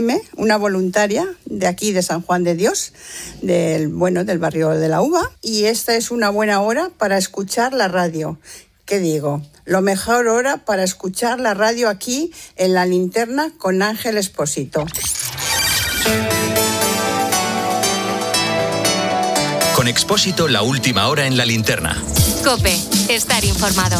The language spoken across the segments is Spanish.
Carme, una voluntaria de aquí de San Juan de Dios, del barrio de la Uva, y esta es una buena hora para escuchar la radio. ¿Qué digo? Lo mejor hora para escuchar la radio aquí en La Linterna con Ángel Expósito. Con Expósito, la última hora en La Linterna. COPE, estar informado.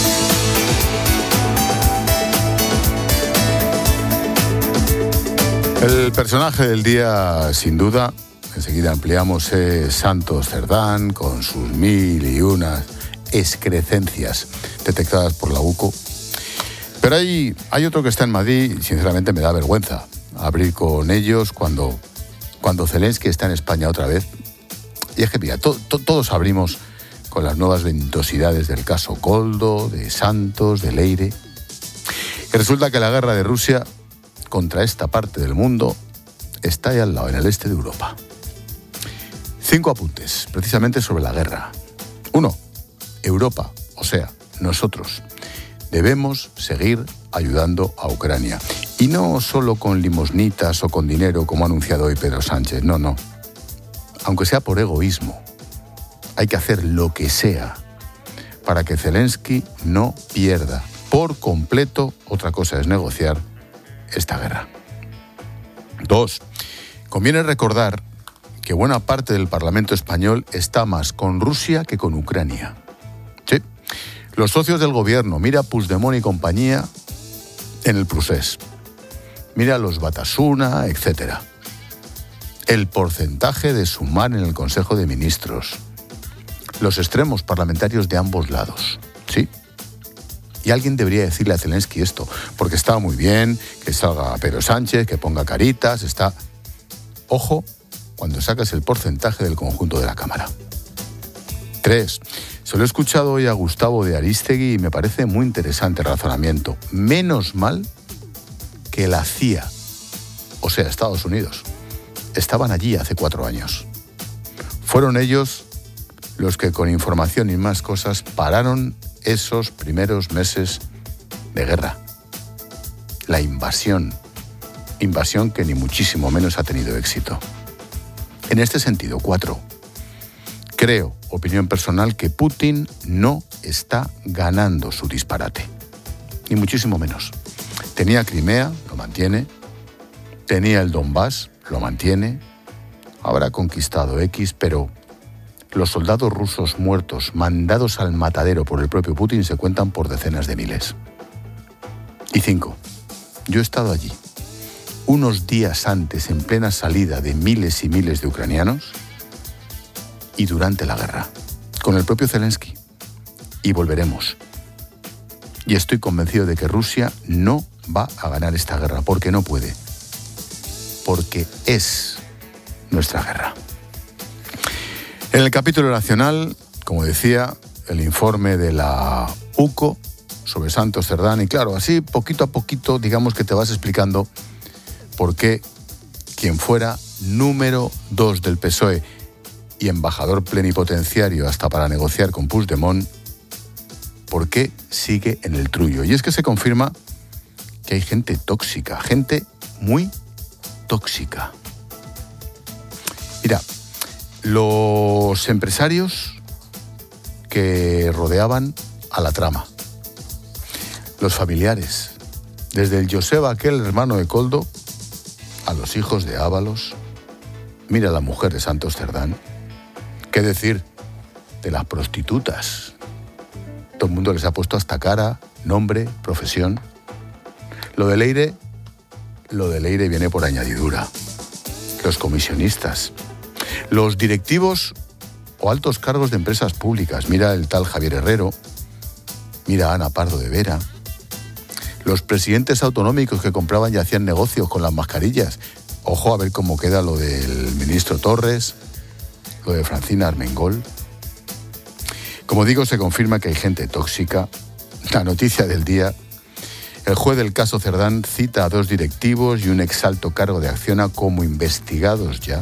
El personaje del día, sin duda, enseguida ampliamos, es Santos Cerdán, con sus 1001 excrecencias detectadas por la UCO. Pero hay otro que está en Madrid y sinceramente me da vergüenza abrir con ellos cuando Zelensky está en España otra vez. Y es que, mira, todos abrimos con las nuevas ventosidades del caso Koldo, de Santos, de Leire. Y resulta que la guerra de Rusia contra esta parte del mundo está ahí al lado, en el este de Europa. 5 apuntes, precisamente sobre la guerra. 1. Europa, o sea, nosotros, debemos seguir ayudando a Ucrania. Y no solo con limosnitas o con dinero, como ha anunciado hoy Pedro Sánchez, no. Aunque sea por egoísmo, hay que hacer lo que sea para que Zelensky no pierda por completo, otra cosa es negociar, esta guerra. 2. Conviene recordar que buena parte del Parlamento español está más con Rusia que con Ucrania. Sí, los socios del gobierno, mira Puigdemont y compañía en el procés, mira los Batasuna, etcétera. El porcentaje de sumar en el Consejo de Ministros, los extremos parlamentarios de ambos lados, ¿sí? Y alguien debería decirle a Zelensky esto, porque está muy bien que salga Pedro Sánchez, que ponga caritas, está... Ojo, cuando sacas el porcentaje del conjunto de la Cámara. 3. Se lo he escuchado hoy a Gustavo de Arístegui y me parece muy interesante el razonamiento. Menos mal que la CIA, o sea, Estados Unidos, estaban allí hace 4 años. Fueron ellos los que con información y más cosas pararon esos primeros meses de guerra. La invasión que ni muchísimo menos ha tenido éxito. En este sentido, 4. Creo, opinión personal, que Putin no está ganando su disparate. Ni muchísimo menos. Tenía Crimea, lo mantiene. Tenía el Donbass, lo mantiene. Habrá conquistado X, pero los soldados rusos muertos, mandados al matadero por el propio Putin, se cuentan por decenas de miles. Y 5. Yo he estado allí, unos días antes, en plena salida de miles y miles de ucranianos, y durante la guerra, con el propio Zelensky. Y volveremos. Y estoy convencido de que Rusia no va a ganar esta guerra, porque no puede. Porque es nuestra guerra. En el capítulo nacional, como decía, el informe de la UCO sobre Santos Cerdán. Y claro, así poquito a poquito, digamos que te vas explicando por qué quien fuera número 2 del PSOE y embajador plenipotenciario hasta para negociar con Puigdemont, por qué sigue en el trullo. Y es que se confirma que hay gente tóxica, gente muy tóxica. Mira, los empresarios que rodeaban a la trama, los familiares, desde el Joseba, aquel hermano de Koldo, a los hijos de Ábalos, mira la mujer de Santos Cerdán, qué decir de las prostitutas. Todo el mundo les ha puesto hasta cara, nombre, profesión. Lo de Leire viene por añadidura. Los comisionistas, los directivos o altos cargos de empresas públicas. Mira el tal Javier Herrero, mira a Ana Pardo de Vera. Los presidentes autonómicos que compraban y hacían negocios con las mascarillas. Ojo a ver cómo queda lo del ministro Torres, lo de Francina Armengol. Como digo, se confirma que hay gente tóxica. La noticia del día: el juez del caso Cerdán cita a 2 directivos y un exalto cargo de Acciona como investigados ya.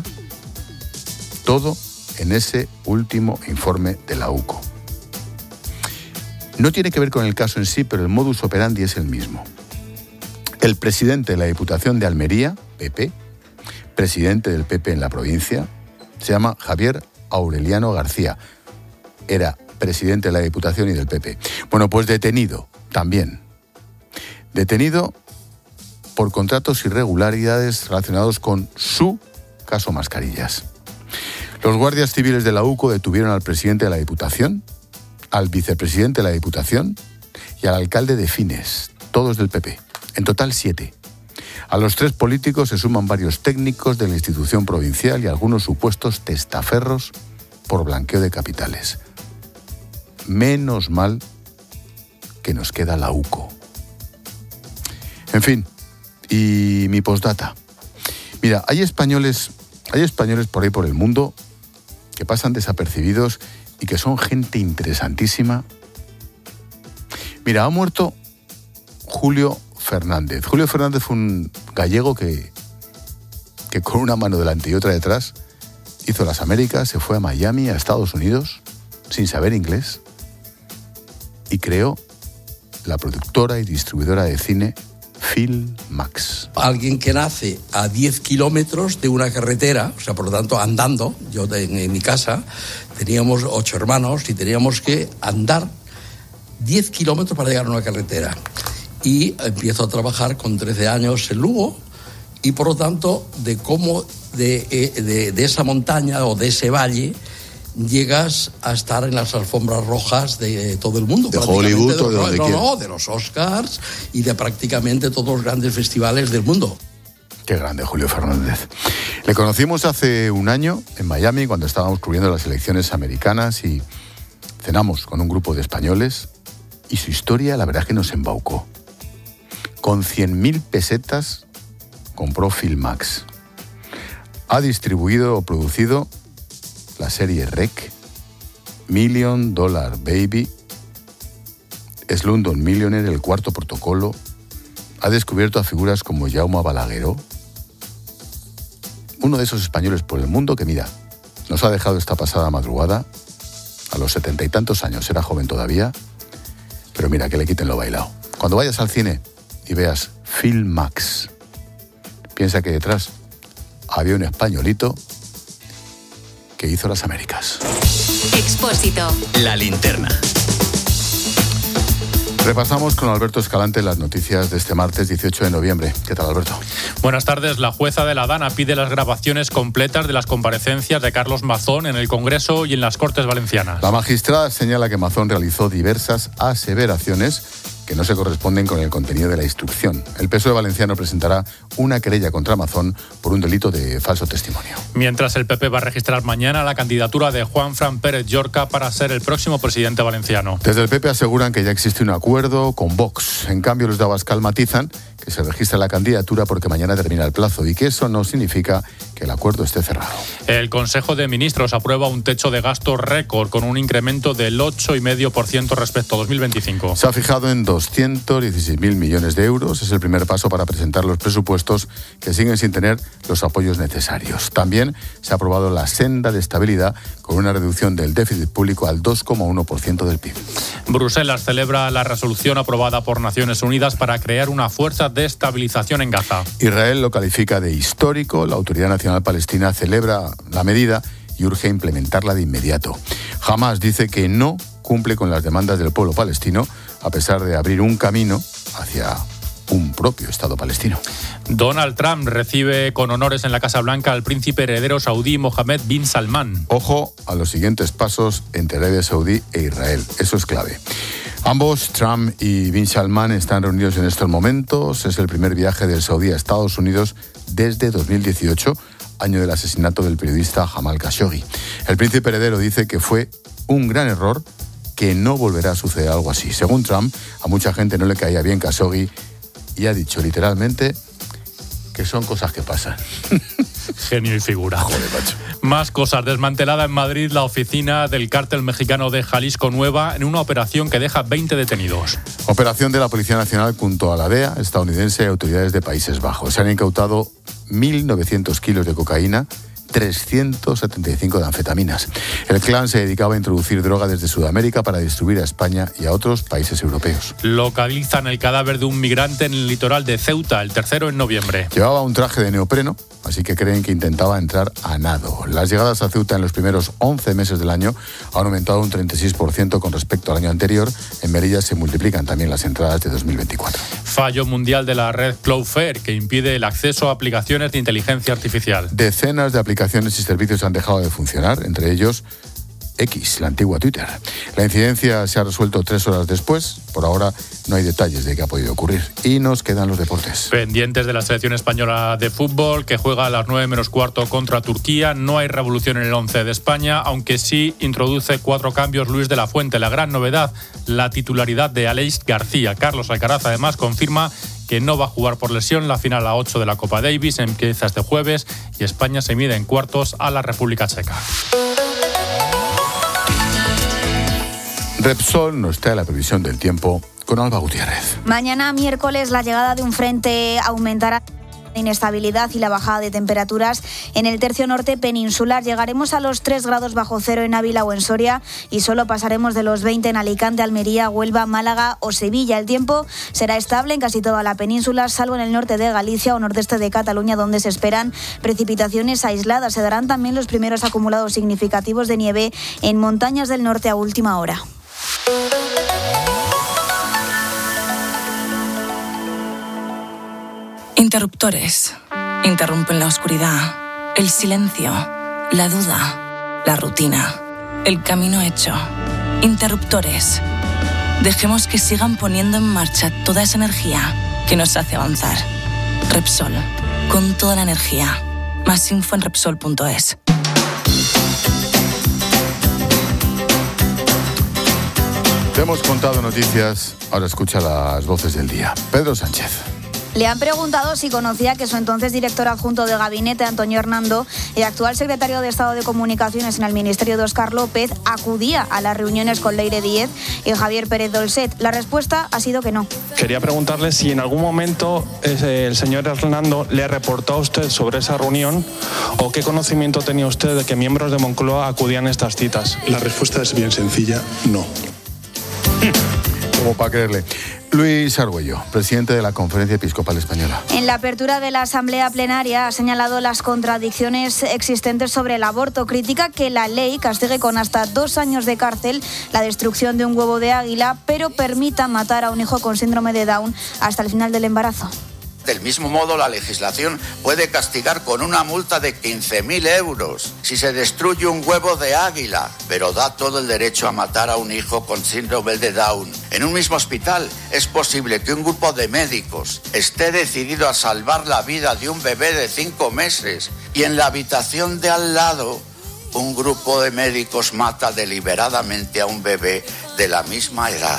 Todo en ese último informe de la UCO. No tiene que ver con el caso en sí, pero el modus operandi es el mismo. El presidente de la Diputación de Almería, PP, presidente del PP en la provincia, se llama Javier Aureliano García. Era presidente de la Diputación y del PP. Bueno, pues detenido también. Detenido por contratos e irregularidades relacionados con su caso Mascarillas. Los guardias civiles de la UCO detuvieron al presidente de la Diputación, al vicepresidente de la Diputación y al alcalde de Fines, todos del PP. En total 7. A los 3 políticos se suman varios técnicos de la institución provincial y algunos supuestos testaferros por blanqueo de capitales. Menos mal que nos queda la UCO. En fin, y mi postdata. Mira, hay españoles por ahí por el mundo que pasan desapercibidos y que son gente interesantísima. Mira, ha muerto Julio Fernández. Julio Fernández fue un gallego que con una mano delante y otra detrás hizo las Américas, se fue a Miami, a Estados Unidos, sin saber inglés, y creó la productora y distribuidora de cine Filmax. Alguien que nace a 10 kilómetros de una carretera, o sea, por lo tanto, andando. Yo en mi casa teníamos 8 hermanos y teníamos que andar 10 kilómetros para llegar a una carretera. Y empiezo a trabajar con 13 años en Lugo y, por lo tanto, de cómo de esa montaña o de ese valle llegas a estar en las alfombras rojas de todo el mundo. De Hollywood o de donde quieras. No, de los Oscars y de prácticamente todos los grandes festivales del mundo. Qué grande Julio Fernández. Le conocimos hace un año en Miami cuando estábamos cubriendo las elecciones americanas y cenamos con un grupo de españoles y su historia la verdad es que nos embaucó. Con 100.000 pesetas compró Filmax. Ha distribuido o producido la serie Rec, $1 Million Baby, Slumdog Millionaire, El Cuarto Protocolo. Ha descubierto a figuras como Jaume Balagueró, uno de esos españoles por el mundo que, mira, nos ha dejado esta pasada madrugada, a los 70 y tantos años, era joven todavía, pero mira, que le quiten lo bailado. Cuando vayas al cine y veas Filmax, piensa que detrás había un españolito que hizo las Américas. Expósito. La linterna. Repasamos con Alberto Escalante las noticias de este martes 18 de noviembre. ¿Qué tal, Alberto? Buenas tardes. La jueza de la Dana pide las grabaciones completas de las comparecencias de Carlos Mazón en el Congreso y en las Cortes Valencianas. La magistrada señala que Mazón realizó diversas aseveraciones que no se corresponden con el contenido de la instrucción. El PSOE valenciano presentará una querella contra Mazón por un delito de falso testimonio. Mientras el PP va a registrar mañana la candidatura de Juanfran Pérez Llorca para ser el próximo presidente valenciano. Desde el PP aseguran que ya existe un acuerdo con Vox. En cambio, los de Abascal matizan que se registra la candidatura porque mañana termina el plazo y que eso no significa que el acuerdo esté cerrado. El Consejo de Ministros aprueba un techo de gasto récord con un incremento del 8,5% respecto a 2025. Se ha fijado en 216.000 millones de euros. Es el primer paso para presentar los presupuestos que siguen sin tener los apoyos necesarios. También se ha aprobado la senda de estabilidad con una reducción del déficit público al 2,1% del PIB. Bruselas celebra la resolución aprobada por Naciones Unidas para crear una fuerza de estabilización en Gaza. Israel lo califica de histórico. La Autoridad Nacional Palestina celebra la medida y urge implementarla de inmediato. Hamás dice que no cumple con las demandas del pueblo palestino, a pesar de abrir un camino hacia un propio Estado palestino. Donald Trump recibe con honores en la Casa Blanca al príncipe heredero saudí Mohammed bin Salman. Ojo a los siguientes pasos entre Arabia Saudí e Israel. Eso es clave. Ambos, Trump y bin Salman, están reunidos en estos momentos. Es el primer viaje del saudí a Estados Unidos desde 2018, año del asesinato del periodista Jamal Khashoggi. El príncipe heredero dice que fue un gran error, que no volverá a suceder algo así. Según Trump, a mucha gente no le caía bien Khashoggi y ha dicho literalmente que son cosas que pasan. Genio y figura. Joder, macho. Más cosas. Desmantelada en Madrid la oficina del cártel mexicano de Jalisco Nueva en una operación que deja 20 detenidos. Operación de la Policía Nacional junto a la DEA estadounidense y autoridades de Países Bajos. Se han incautado 1.900 kilos de cocaína, 375 de anfetaminas. El clan se dedicaba a introducir droga desde Sudamérica para distribuir a España y a otros países europeos. Localizan el cadáver de un migrante en el litoral de Ceuta, el tercero en noviembre. Llevaba un traje de neopreno, así que creen que intentaba entrar a nado. Las llegadas a Ceuta en los primeros 11 meses del año han aumentado un 36% con respecto al año anterior. En Melilla se multiplican también las entradas de 2024. Fallo mundial de la red Cloudflare que impide el acceso a aplicaciones de inteligencia artificial. Decenas de aplicaciones y servicios han dejado de funcionar, entre ellos X, la antigua Twitter. La incidencia se ha resuelto 3 horas después. Por ahora no hay detalles de qué ha podido ocurrir. Y nos quedan los deportes. Pendientes de la selección española de fútbol, que juega a las 9:15 contra Turquía. No hay revolución en el 11 de España, aunque sí introduce 4 cambios Luis de la Fuente. La gran novedad, la titularidad de Aleix García. Carlos Alcaraz, además, confirma que no va a jugar por lesión. La final a 8 de la Copa Davis empieza este jueves y España se mide en cuartos a la República Checa. Repsol nos trae la previsión del tiempo con Alba Gutiérrez. Mañana miércoles la llegada de un frente aumentará la inestabilidad y la bajada de temperaturas en el tercio norte peninsular. Llegaremos a los 3 grados bajo cero en Ávila o en Soria y solo pasaremos de los 20 en Alicante, Almería, Huelva, Málaga o Sevilla. El tiempo será estable en casi toda la península, salvo en el norte de Galicia o nordeste de Cataluña, donde se esperan precipitaciones aisladas. Se darán también los primeros acumulados significativos de nieve en montañas del norte a última hora. Interruptores. Interrumpen la oscuridad, el silencio, la duda, la rutina, el camino hecho. Interruptores. Dejemos que sigan poniendo en marcha toda esa energía que nos hace avanzar. Repsol. Con toda la energía. Más info en Repsol.es. Te hemos contado noticias, ahora escucha las voces del día. Pedro Sánchez. Le han preguntado si conocía que su entonces director adjunto de gabinete, Antonio Hernando, y actual secretario de Estado de Comunicaciones en el Ministerio de Óscar López, acudía a las reuniones con Leire Díez y Javier Pérez Dolcet. La respuesta ha sido que no. Quería preguntarle si en algún momento el señor Hernando le reportó a usted sobre esa reunión o qué conocimiento tenía usted de que miembros de Moncloa acudían a estas citas. La respuesta es bien sencilla, no. Como para creerle. Luis Argüello, presidente de la Conferencia Episcopal Española. En la apertura de la Asamblea Plenaria ha señalado las contradicciones existentes sobre el aborto. Critica que la ley castigue con hasta 2 años de cárcel la destrucción de un huevo de águila, pero permita matar a un hijo con síndrome de Down hasta el final del embarazo. Del mismo modo, la legislación puede castigar con una multa de 15.000 euros si se destruye un huevo de águila, pero da todo el derecho a matar a un hijo con síndrome de Down. En un mismo hospital es posible que un grupo de médicos esté decidido a salvar la vida de un bebé de 5 meses y en la habitación de al lado un grupo de médicos mata deliberadamente a un bebé de la misma edad.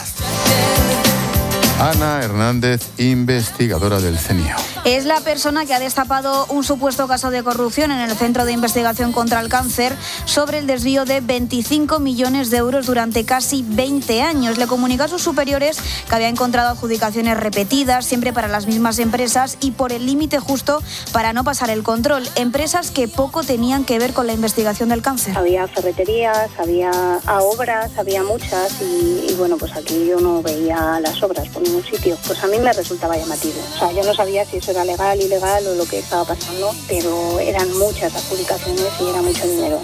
Ana Hernández, investigadora del CENIO. Es la persona que ha destapado un supuesto caso de corrupción en el Centro de Investigación contra el Cáncer sobre el desvío de 25 millones de euros durante casi 20 años. Le comunicó a sus superiores que había encontrado adjudicaciones repetidas, siempre para las mismas empresas y por el límite justo para no pasar el control. Empresas que poco tenían que ver con la investigación del cáncer. Había ferreterías, había obras, había muchas y bueno, pues aquí yo no veía las obras por ningún sitio. Pues a mí me resultaba llamativo. O sea, yo no sabía si eso era legal, ilegal o lo que estaba pasando, pero eran muchas adjudicaciones y era mucho dinero.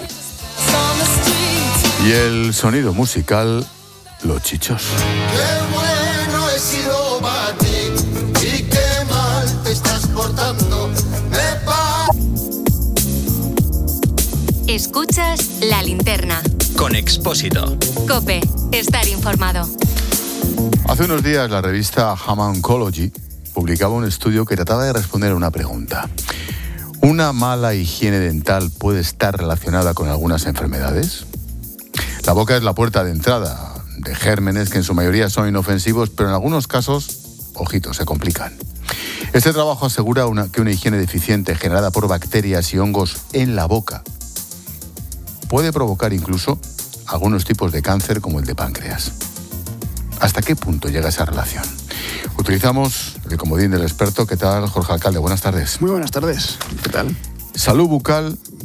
Y el sonido musical, Los Chichos. Qué bueno he sido para ti y qué mal te estás portando. Escuchas La Linterna. Con Expósito. COPE. Estar informado. Hace unos días la revista JAMA Oncology publicaba un estudio que trataba de responder a una pregunta. ¿Una mala higiene dental puede estar relacionada con algunas enfermedades? La boca es la puerta de entrada de gérmenes que en su mayoría son inofensivos, pero en algunos casos, ojito, se complican. Este trabajo asegura que una higiene deficiente generada por bacterias y hongos en la boca puede provocar incluso algunos tipos de cáncer como el de páncreas. ¿Hasta qué punto llega esa relación? Utilizamos el comodín del experto. ¿Qué tal, Jorge Alcalde? Buenas tardes. Muy buenas tardes. ¿Qué tal? Salud bucal y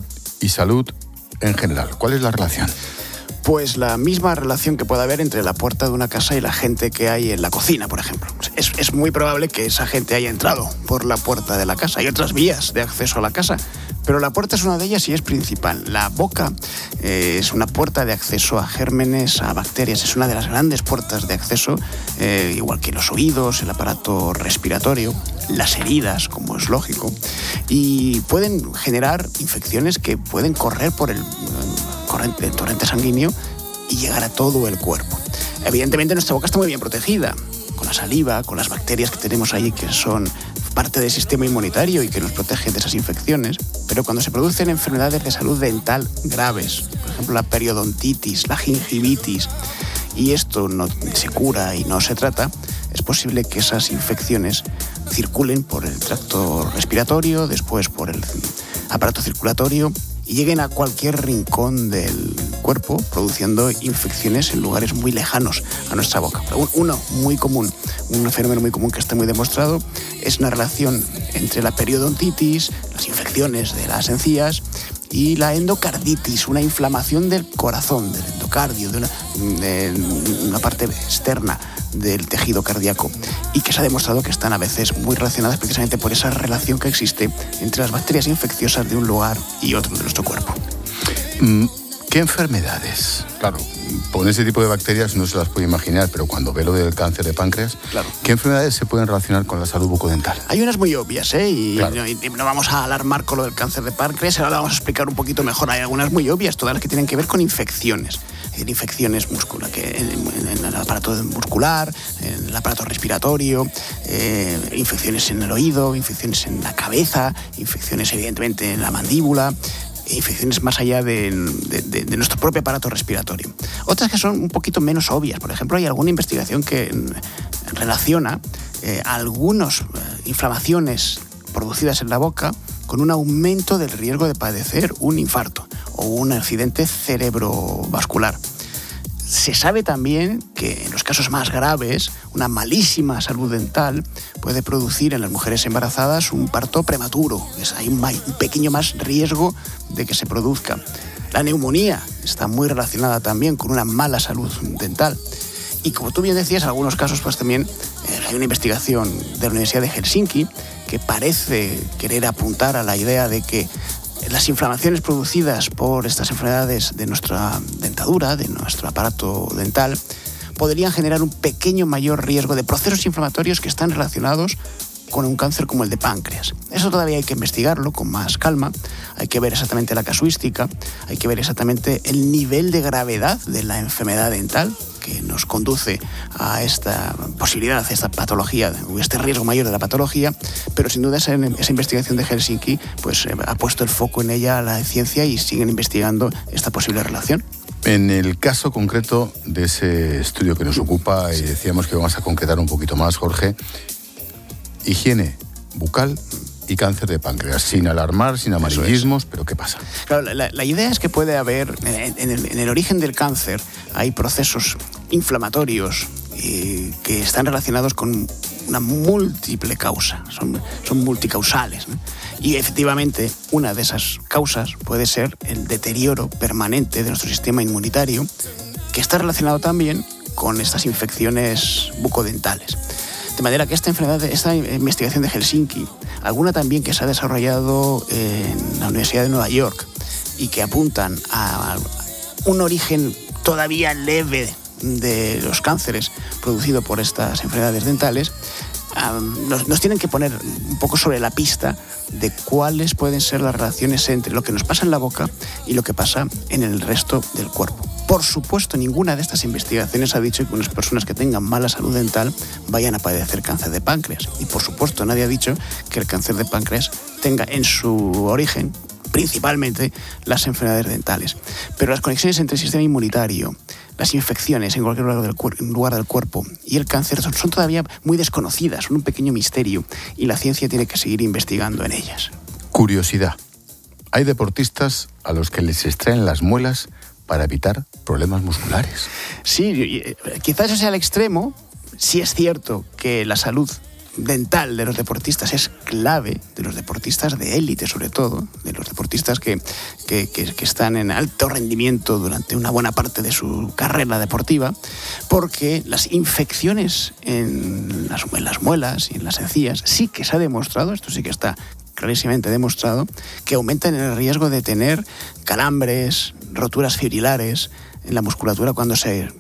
y salud en general. ¿Cuál es la relación? Pues la misma relación que puede haber entre la puerta de una casa y la gente que hay en la cocina, por ejemplo. Es muy probable que esa gente haya entrado por la puerta de la casa. Hay otras vías de acceso a la casa, pero la puerta es una de ellas y es principal. La boca es una puerta de acceso a gérmenes, a bacterias. Es una de las grandes puertas de acceso, igual que los oídos, el aparato respiratorio, las heridas, como es lógico, y pueden generar infecciones que pueden correr por el torrente sanguíneo y llegar a todo el cuerpo. Evidentemente nuestra boca está muy bien protegida, con la saliva, con las bacterias que tenemos allí, que son parte del sistema inmunitario y que nos protegen de esas infecciones, pero cuando se producen enfermedades de salud dental graves, por ejemplo la periodontitis, la gingivitis, y esto no se cura y no se trata, es posible que esas infecciones circulen por el tracto respiratorio, después por el aparato circulatorio, y lleguen a cualquier rincón del cuerpo, produciendo infecciones en lugares muy lejanos a nuestra boca. Uno muy común, un fenómeno muy común que está muy demostrado, es una relación entre la periodontitis, las infecciones de las encías, y la endocarditis, una inflamación del corazón, del endocardio, de una parte externa del tejido cardíaco, y que se ha demostrado que están a veces muy relacionadas precisamente por esa relación que existe entre las bacterias infecciosas de un lugar y otro de nuestro cuerpo. ¿Qué enfermedades? Claro, con ese tipo de bacterias no se las puede imaginar, pero cuando ve lo del cáncer de páncreas, claro, ¿qué enfermedades se pueden relacionar con la salud bucodental? Hay unas muy obvias, y, claro, y no vamos a alarmar con lo del cáncer de páncreas, ahora vamos a explicar un poquito mejor. Hay algunas muy obvias, todas las que tienen que ver con infecciones. Infecciones en el aparato muscular, en el aparato respiratorio, infecciones en el oído, infecciones en la cabeza, infecciones evidentemente en la mandíbula, infecciones más allá de nuestro propio aparato respiratorio. Otras que son un poquito menos obvias. Por ejemplo, hay alguna investigación que relaciona algunas inflamaciones producidas en la boca con un aumento del riesgo de padecer un infarto o un accidente cerebrovascular. Se sabe también que en los casos más graves, una malísima salud dental puede producir en las mujeres embarazadas un parto prematuro. Hay un pequeño más riesgo de que se produzca. La neumonía está muy relacionada también con una mala salud dental. Y como tú bien decías, en algunos casos pues también hay una investigación de la Universidad de Helsinki que parece querer apuntar a la idea de que las inflamaciones producidas por estas enfermedades de nuestra dentadura, de nuestro aparato dental, podrían generar un pequeño mayor riesgo de procesos inflamatorios que están relacionados con un cáncer como el de páncreas. Eso todavía hay que investigarlo con más calma, hay que ver exactamente la casuística, hay que ver exactamente el nivel de gravedad de la enfermedad dental que nos conduce a esta posibilidad, a esta patología, o este riesgo mayor de la patología, pero sin duda esa investigación de Helsinki pues ha puesto el foco en ella a la ciencia y siguen investigando esta posible relación. En el caso concreto de ese estudio que nos ocupa, y decíamos que vamos a concretar un poquito más, Jorge, higiene bucal y cáncer de páncreas, sin alarmar, sin amarillismos, pero ¿qué pasa? Claro, la idea es que puede haber, en el origen del cáncer, hay procesos inflamatorios que están relacionados con una múltiple causa, son multicausales, ¿no? Y efectivamente una de esas causas puede ser el deterioro permanente de nuestro sistema inmunitario, que está relacionado también con estas infecciones bucodentales. De manera que esta investigación de Helsinki, alguna también que se ha desarrollado en la Universidad de Nueva York y que apuntan a un origen todavía leve de los cánceres producidos por estas enfermedades dentales, nos tienen que poner un poco sobre la pista de cuáles pueden ser las relaciones entre lo que nos pasa en la boca y lo que pasa en el resto del cuerpo. Por supuesto, ninguna de estas investigaciones ha dicho que unas personas que tengan mala salud dental vayan a padecer cáncer de páncreas. Y por supuesto, nadie ha dicho que el cáncer de páncreas tenga en su origen principalmente las enfermedades dentales. Pero las conexiones entre el sistema inmunitario, las infecciones en cualquier lugar del cuerpo y el cáncer son todavía muy desconocidas, son un pequeño misterio y la ciencia tiene que seguir investigando en ellas. Curiosidad. Hay deportistas a los que les extraen las muelas para evitar problemas musculares. Sí, quizás ese sea el extremo. Sí es cierto que la salud dental de los deportistas es clave, de los deportistas de élite sobre todo, de los deportistas que están en alto rendimiento durante una buena parte de su carrera deportiva, porque las infecciones en las muelas y en las encías sí que se ha demostrado, esto sí que está clarísimamente demostrado, que aumentan el riesgo de tener calambres, roturas fibrilares en la musculatura cuando se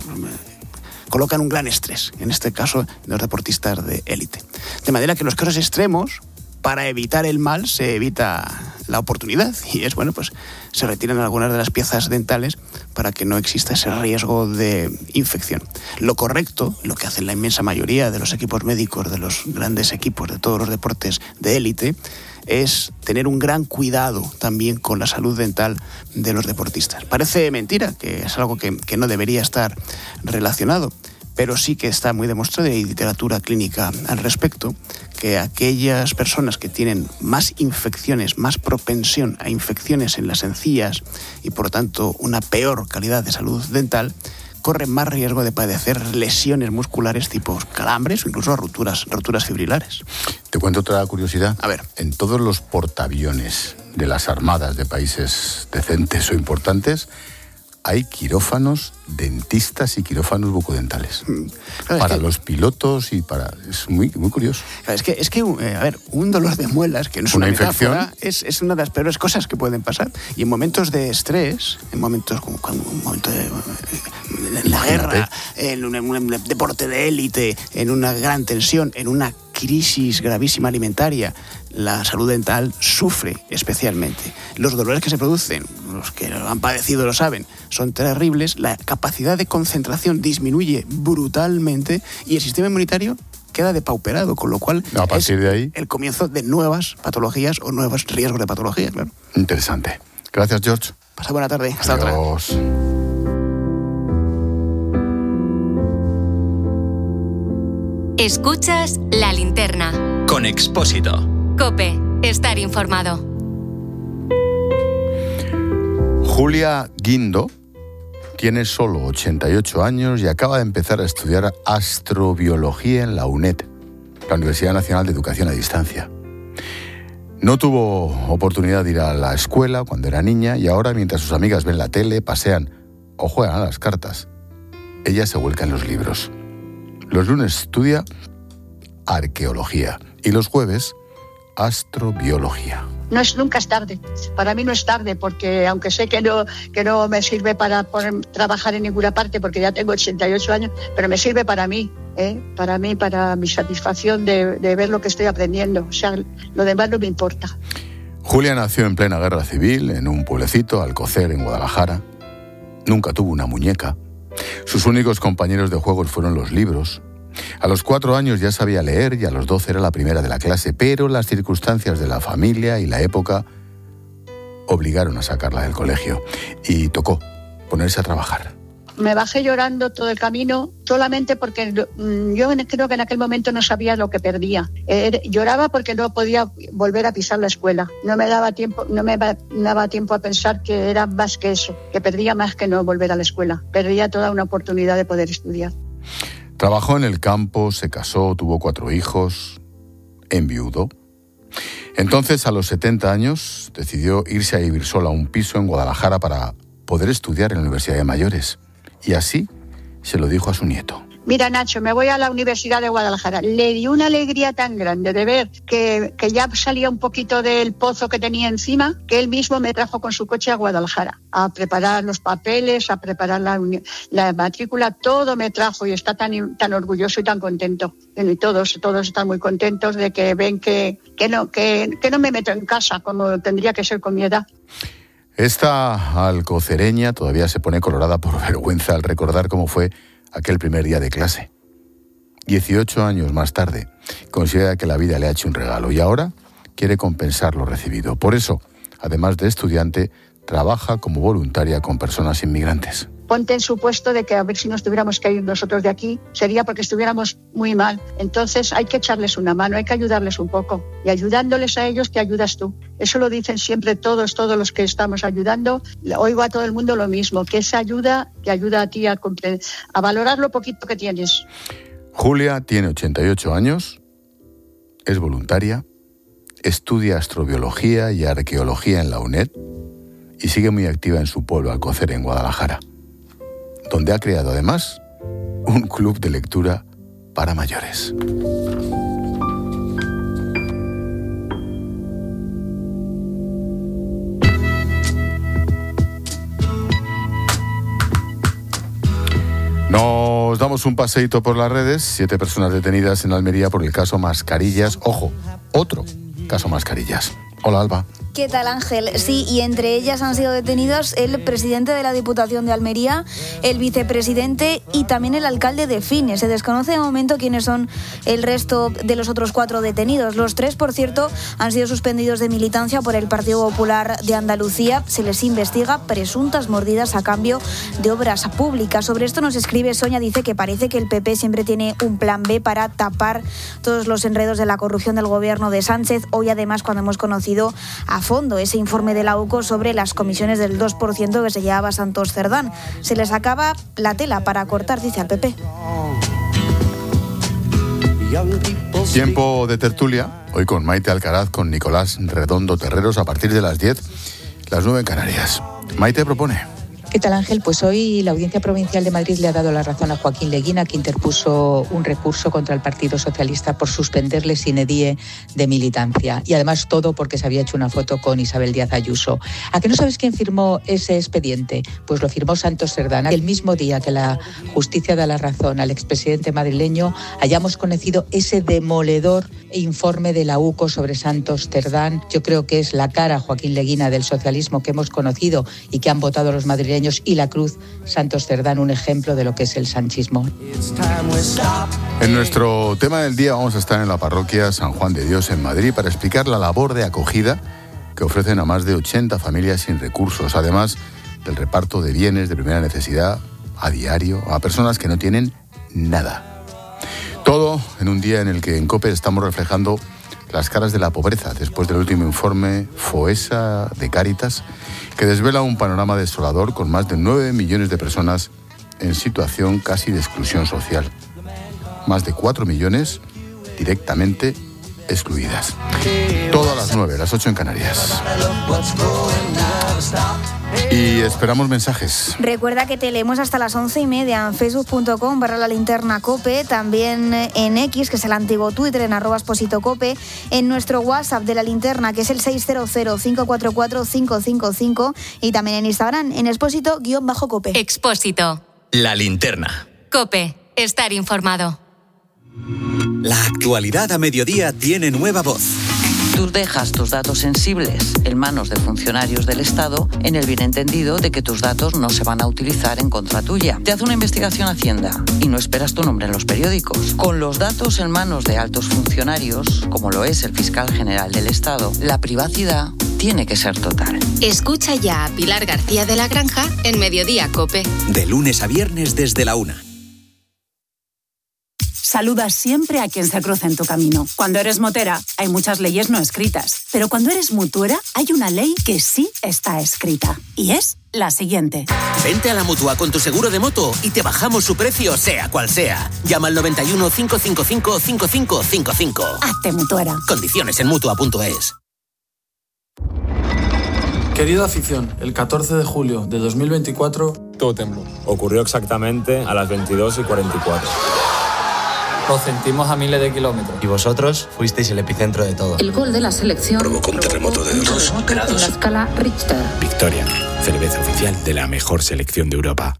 colocan un gran estrés, en este caso de los deportistas de élite. De manera que en los casos extremos, para evitar el mal, se evita la oportunidad y es, pues se retiran algunas de las piezas dentales para que no exista ese riesgo de infección. Lo correcto, lo que hacen la inmensa mayoría de los equipos médicos, de los grandes equipos de todos los deportes de élite, es tener un gran cuidado también con la salud dental de los deportistas. Parece mentira, que es algo que no debería estar relacionado, pero sí que está muy demostrado, y hay literatura clínica al respecto, que aquellas personas que tienen más infecciones, más propensión a infecciones en las encías y por tanto una peor calidad de salud dental, corren más riesgo de padecer lesiones musculares tipo calambres o incluso roturas fibrilares. Te cuento otra curiosidad. A ver. En todos los portaaviones de las armadas de países decentes o importantes hay quirófanos dentistas y quirófanos bucodentales. Para los pilotos y para... Es muy, muy curioso. Es que un dolor de muelas, que no es una metáfora, es una de las peores cosas que pueden pasar. Y en momentos de estrés, en momentos como un momento de la guerra, en un deporte de élite, en una gran tensión, en una crisis gravísima alimentaria, la salud dental sufre especialmente. Los dolores que se producen, los que lo han padecido lo saben, son terribles. La capacidad de concentración disminuye brutalmente y el sistema inmunitario queda depauperado, con lo cual a partir de ahí, el comienzo de nuevas patologías o nuevos riesgos de patologías, claro. Interesante. Gracias, George. Pasa buena tarde. Hasta Adiós. Otra. Escuchas La Linterna. Con Expósito. COPE. Estar informado. Julia Guindo tiene solo 88 años y acaba de empezar a estudiar astrobiología en la UNED, la Universidad Nacional de Educación a Distancia. No tuvo oportunidad de ir a la escuela cuando era niña y ahora, mientras sus amigas ven la tele, pasean o juegan a las cartas, ella se vuelca en los libros. Los lunes estudia arqueología y los jueves astrobiología. Nunca es tarde. Para mí no es tarde, porque aunque sé que no me sirve para trabajar en ninguna parte, porque ya tengo 88 años, pero me sirve para mí, para mi satisfacción de ver lo que estoy aprendiendo. O sea, lo demás no me importa. Julia nació en plena guerra civil, en un pueblecito, Alcocer, en Guadalajara. Nunca tuvo una muñeca. Sus únicos compañeros de juegos fueron los libros. A los 4 años ya sabía leer y a los 12 era la primera de la clase, pero las circunstancias de la familia y la época obligaron a sacarla del colegio y tocó ponerse a trabajar. Me bajé llorando todo el camino, solamente porque yo creo que en aquel momento no sabía lo que perdía. Lloraba porque no podía volver a pisar la escuela. No me daba tiempo a pensar que era más que eso, que perdía más que no volver a la escuela. Perdía toda una oportunidad de poder estudiar. Trabajó en el campo, se casó, tuvo 4 hijos, enviudó. Entonces, a los 70 años, decidió irse a vivir sola a un piso en Guadalajara para poder estudiar en la Universidad de Mayores. Y así se lo dijo a su nieto. Mira, Nacho, me voy a la Universidad de Guadalajara. Le dio una alegría tan grande de ver que ya salía un poquito del pozo que tenía encima, que él mismo me trajo con su coche a Guadalajara a preparar los papeles, a preparar la matrícula, todo me trajo y está tan orgulloso y tan contento. Y todos están muy contentos de que ven que no me meto en casa como tendría que ser con mi edad. Esta alcocereña todavía se pone colorada por vergüenza al recordar cómo fue aquel primer día de clase. 18 años más tarde, considera que la vida le ha hecho un regalo y ahora quiere compensar lo recibido. Por eso, además de estudiante, trabaja como voluntaria con personas inmigrantes. Ponte en su puesto de que a ver si nos tuviéramos que ir nosotros de aquí, sería porque estuviéramos muy mal. Entonces hay que echarles una mano, hay que ayudarles un poco. Y ayudándoles a ellos te ayudas tú. Eso lo dicen siempre todos los que estamos ayudando. Oigo a todo el mundo lo mismo, que esa ayuda te ayuda a ti a valorar lo poquito que tienes. Julia tiene 88 años es voluntaria, estudia astrobiología y arqueología en la UNED y sigue muy activa en su pueblo, Alcocer, en Guadalajara, donde ha creado además un club de lectura para mayores. Nos damos un paseíto por las redes. 7 personas detenidas en Almería por el caso Mascarillas. Ojo, otro caso Mascarillas. Hola, Alba. ¿Qué tal, Ángel? Sí, y entre ellas han sido detenidos el presidente de la Diputación de Almería, el vicepresidente y también el alcalde de Fines. Se desconoce de momento quiénes son el resto de los otros 4 detenidos. Los 3, por cierto, han sido suspendidos de militancia por el Partido Popular de Andalucía. Se les investiga presuntas mordidas a cambio de obras públicas. Sobre esto nos escribe Sonia, dice que parece que el PP siempre tiene un plan B para tapar todos los enredos de la corrupción del gobierno de Sánchez. Hoy, además, cuando hemos conocido a fondo ese informe de la UCO sobre las comisiones del 2% que se llevaba Santos Cerdán. Se les acaba la tela para cortar, dice al PP. Tiempo de tertulia, hoy con Maite Alcaraz, con Nicolás Redondo Terreros, a partir de las 10, las 9 en Canarias. Maite propone. ¿Qué tal, Ángel? Pues hoy la Audiencia Provincial de Madrid le ha dado la razón a Joaquín Leguina, que interpuso un recurso contra el Partido Socialista por suspenderle sine die de militancia. Y además todo porque se había hecho una foto con Isabel Díaz Ayuso. ¿A qué no sabes quién firmó ese expediente? Pues lo firmó Santos Cerdán. El mismo día que la justicia da la razón al expresidente madrileño, hayamos conocido ese demoledor informe de la UCO sobre Santos Cerdán. Yo creo que es la cara, Joaquín Leguina, del socialismo que hemos conocido y que han votado los madrileños, y la cruz Santos Cerdán, un ejemplo de lo que es el sanchismo. En nuestro tema del día vamos a estar en la parroquia San Juan de Dios en Madrid para explicar la labor de acogida que ofrecen a más de 80 familias sin recursos, además del reparto de bienes de primera necesidad a diario a personas que no tienen nada. Todo en un día en el que en COPE estamos reflejando las caras de la pobreza después del último informe FOESA de Cáritas, que desvela un panorama desolador con más de 9 millones de personas en situación casi de exclusión social. Más de 4 millones directamente excluidas. Todo a las 9, las 8 en Canarias. Y esperamos mensajes. Recuerda que te leemos hasta las 11:30 en facebook.com/lalinternacope, también en X, que es el antiguo Twitter, en @expositocope, en nuestro WhatsApp de La Linterna, que es el 600-544-555, y también en Instagram, en expósito_cope. Expósito. La Linterna. Cope. Estar informado. La actualidad a mediodía tiene nueva voz. Tú dejas tus datos sensibles en manos de funcionarios del Estado en el bien entendido de que tus datos no se van a utilizar en contra tuya. Te hace una investigación Hacienda y no esperas tu nombre en los periódicos. Con los datos en manos de altos funcionarios, como lo es el fiscal general del Estado, la privacidad tiene que ser total. Escucha ya a Pilar García de la Granja en Mediodía Cope. De lunes a viernes desde la 1. Saluda siempre a quien se cruza en tu camino. Cuando eres motera, hay muchas leyes no escritas. Pero cuando eres mutuera, hay una ley que sí está escrita. Y es la siguiente. Vente a la Mutua con tu seguro de moto y te bajamos su precio, sea cual sea. Llama al 91 555 5555. Hazte mutuera. Condiciones en Mutua.es. Querida afición, el 14 de julio de 2024... Todo tembló. Ocurrió exactamente a las 22:44. Lo sentimos a miles de kilómetros. Y vosotros fuisteis el epicentro de todo. El gol de la selección provocó un terremoto de 2 grados. En la escala Richter. Victoria, cerveza oficial de la mejor selección de Europa.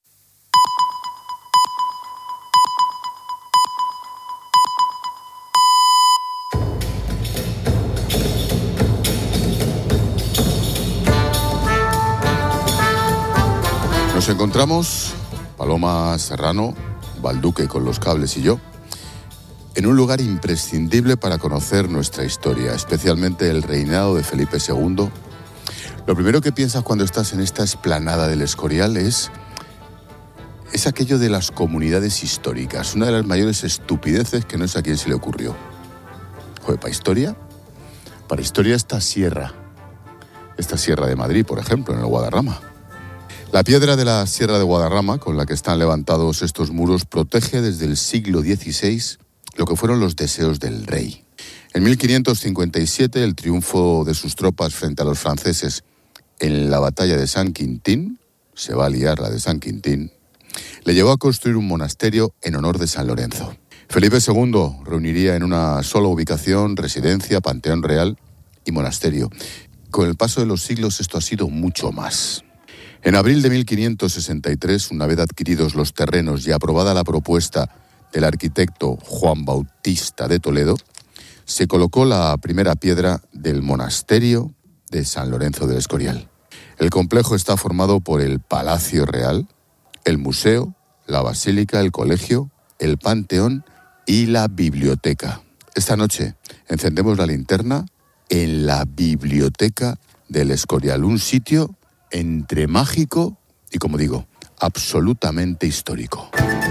Nos encontramos, Paloma Serrano, Balduque con los cables y yo, en un lugar imprescindible para conocer nuestra historia, especialmente el reinado de Felipe II. Lo primero que piensas cuando estás en esta explanada del Escorial es aquello de las comunidades históricas, una de las mayores estupideces que no sé a quién se le ocurrió. Joder, ¿para historia? Para historia esta sierra de Madrid, por ejemplo, en el Guadarrama. La piedra de la Sierra de Guadarrama, con la que están levantados estos muros, protege desde el siglo XVI lo que fueron los deseos del rey. En 1557, el triunfo de sus tropas frente a los franceses en la batalla de San Quintín, se va a liar la de San Quintín, le llevó a construir un monasterio en honor de San Lorenzo. Felipe II reuniría en una sola ubicación residencia, panteón real y monasterio. Con el paso de los siglos esto ha sido mucho más. En abril de 1563, una vez adquiridos los terrenos y aprobada la propuesta del arquitecto Juan Bautista de Toledo, se colocó la primera piedra del monasterio de San Lorenzo del Escorial. El complejo está formado por el Palacio Real, el museo, la basílica, el colegio, el panteón y la biblioteca. Esta noche encendemos la linterna en la biblioteca del Escorial, un sitio entre mágico y, como digo, absolutamente histórico.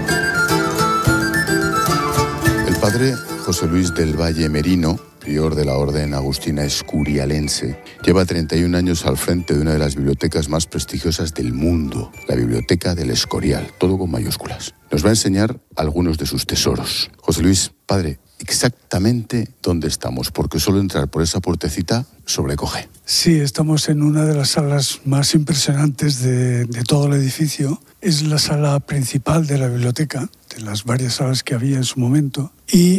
El padre José Luis del Valle Merino, prior de la Orden Agustina Escurialense, lleva 31 años al frente de una de las bibliotecas más prestigiosas del mundo, la Biblioteca del Escorial, todo con mayúsculas. Nos va a enseñar algunos de sus tesoros. José Luis, padre, exactamente dónde estamos, porque solo entrar por esa puertecita sobrecoge. Sí, estamos en una de las salas más impresionantes de todo el edificio. Es la sala principal de la biblioteca, de las varias salas que había en su momento, y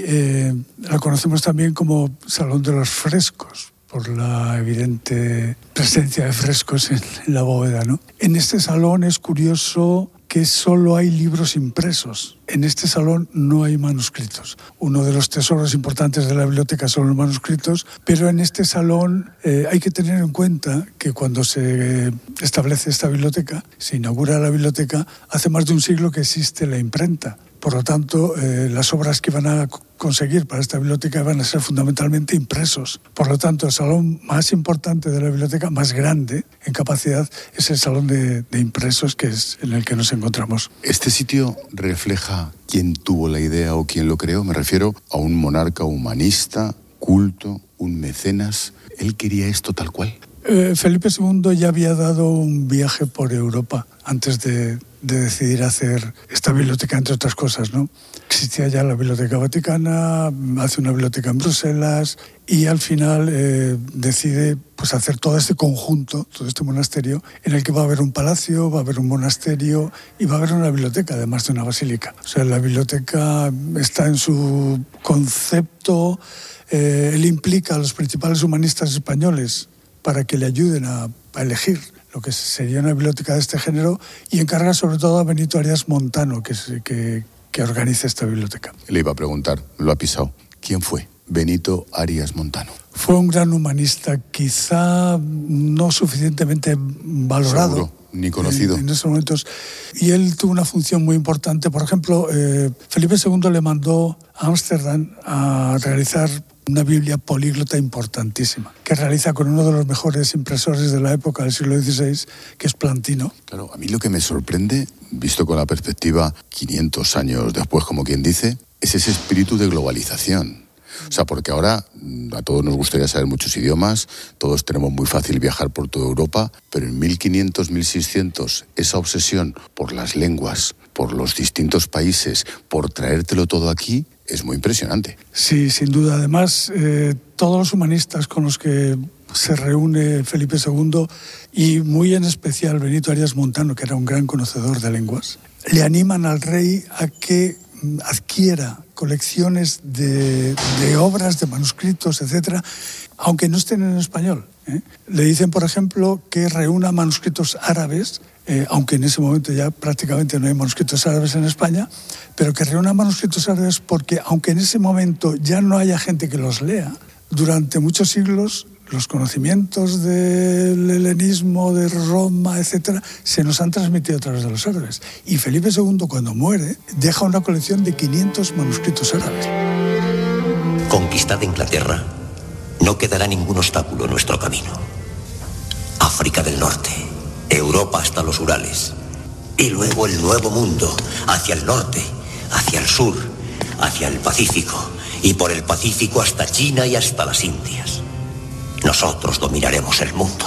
la conocemos también como Salón de los Frescos, por la evidente presencia de frescos en la bóveda, ¿no? En este salón es curioso que solo hay libros impresos. En este salón no hay manuscritos. Uno de los tesoros importantes de la biblioteca son los manuscritos, pero en este salón hay que tener en cuenta que cuando se establece esta biblioteca, se inaugura la biblioteca, hace más de un siglo que existe la imprenta. Por lo tanto, las obras que van a conseguir para esta biblioteca van a ser fundamentalmente impresos. Por lo tanto, el salón más importante de la biblioteca, más grande en capacidad, es el salón de impresos, que es en el que nos encontramos. ¿Este sitio refleja quién tuvo la idea o quién lo creó? Me refiero a un monarca humanista, culto, un mecenas. ¿Él quería esto tal cual? Felipe II ya había dado un viaje por Europa antes de decidir hacer esta biblioteca, entre otras cosas, ¿no? Existía ya la Biblioteca Vaticana, hace una biblioteca en Bruselas y al final decide pues hacer todo este conjunto, todo este monasterio, en el que va a haber un palacio, va a haber un monasterio y va a haber una biblioteca, además de una basílica. O sea, la biblioteca está en su concepto, él implica a los principales humanistas españoles para que le ayuden a elegir lo que sería una biblioteca de este género, y encarga sobre todo a Benito Arias Montano que organice esta biblioteca. Le iba a preguntar, lo ha pisado. ¿Quién fue Benito Arias Montano? Fue un gran humanista, quizá no suficientemente valorado. Seguro, ni conocido. En esos momentos. Y él tuvo una función muy importante. Por ejemplo, Felipe II le mandó a Ámsterdam a realizar una Biblia políglota importantísima, que realiza con uno de los mejores impresores de la época del siglo XVI, que es Plantino. Claro, a mí lo que me sorprende, visto con la perspectiva 500 años después, como quien dice, es ese espíritu de globalización. O sea, porque ahora a todos nos gustaría saber muchos idiomas, todos tenemos muy fácil viajar por toda Europa, pero en 1500, 1600, esa obsesión por las lenguas, por los distintos países, por traértelo todo aquí, es muy impresionante. Sí, sin duda. Además, todos los humanistas con los que se reúne Felipe II, y muy en especial Benito Arias Montano, que era un gran conocedor de lenguas, le animan al rey a que adquiera colecciones de obras, de manuscritos, etcétera, aunque no estén en español. Le dicen, por ejemplo, que reúna manuscritos árabes, aunque en ese momento ya prácticamente no hay manuscritos árabes en España, pero que reúna manuscritos árabes porque, aunque en ese momento ya no haya gente que los lea, durante muchos siglos los conocimientos del helenismo, de Roma, etcétera, se nos han transmitido a través de los árabes. Y Felipe II, cuando muere, deja una colección de 500 manuscritos árabes. Conquistada Inglaterra, no quedará ningún obstáculo en nuestro camino. África del Norte, Europa hasta los Urales, y luego el Nuevo Mundo, hacia el norte, hacia el sur, hacia el Pacífico, y por el Pacífico hasta China y hasta las Indias. Nosotros dominaremos el mundo.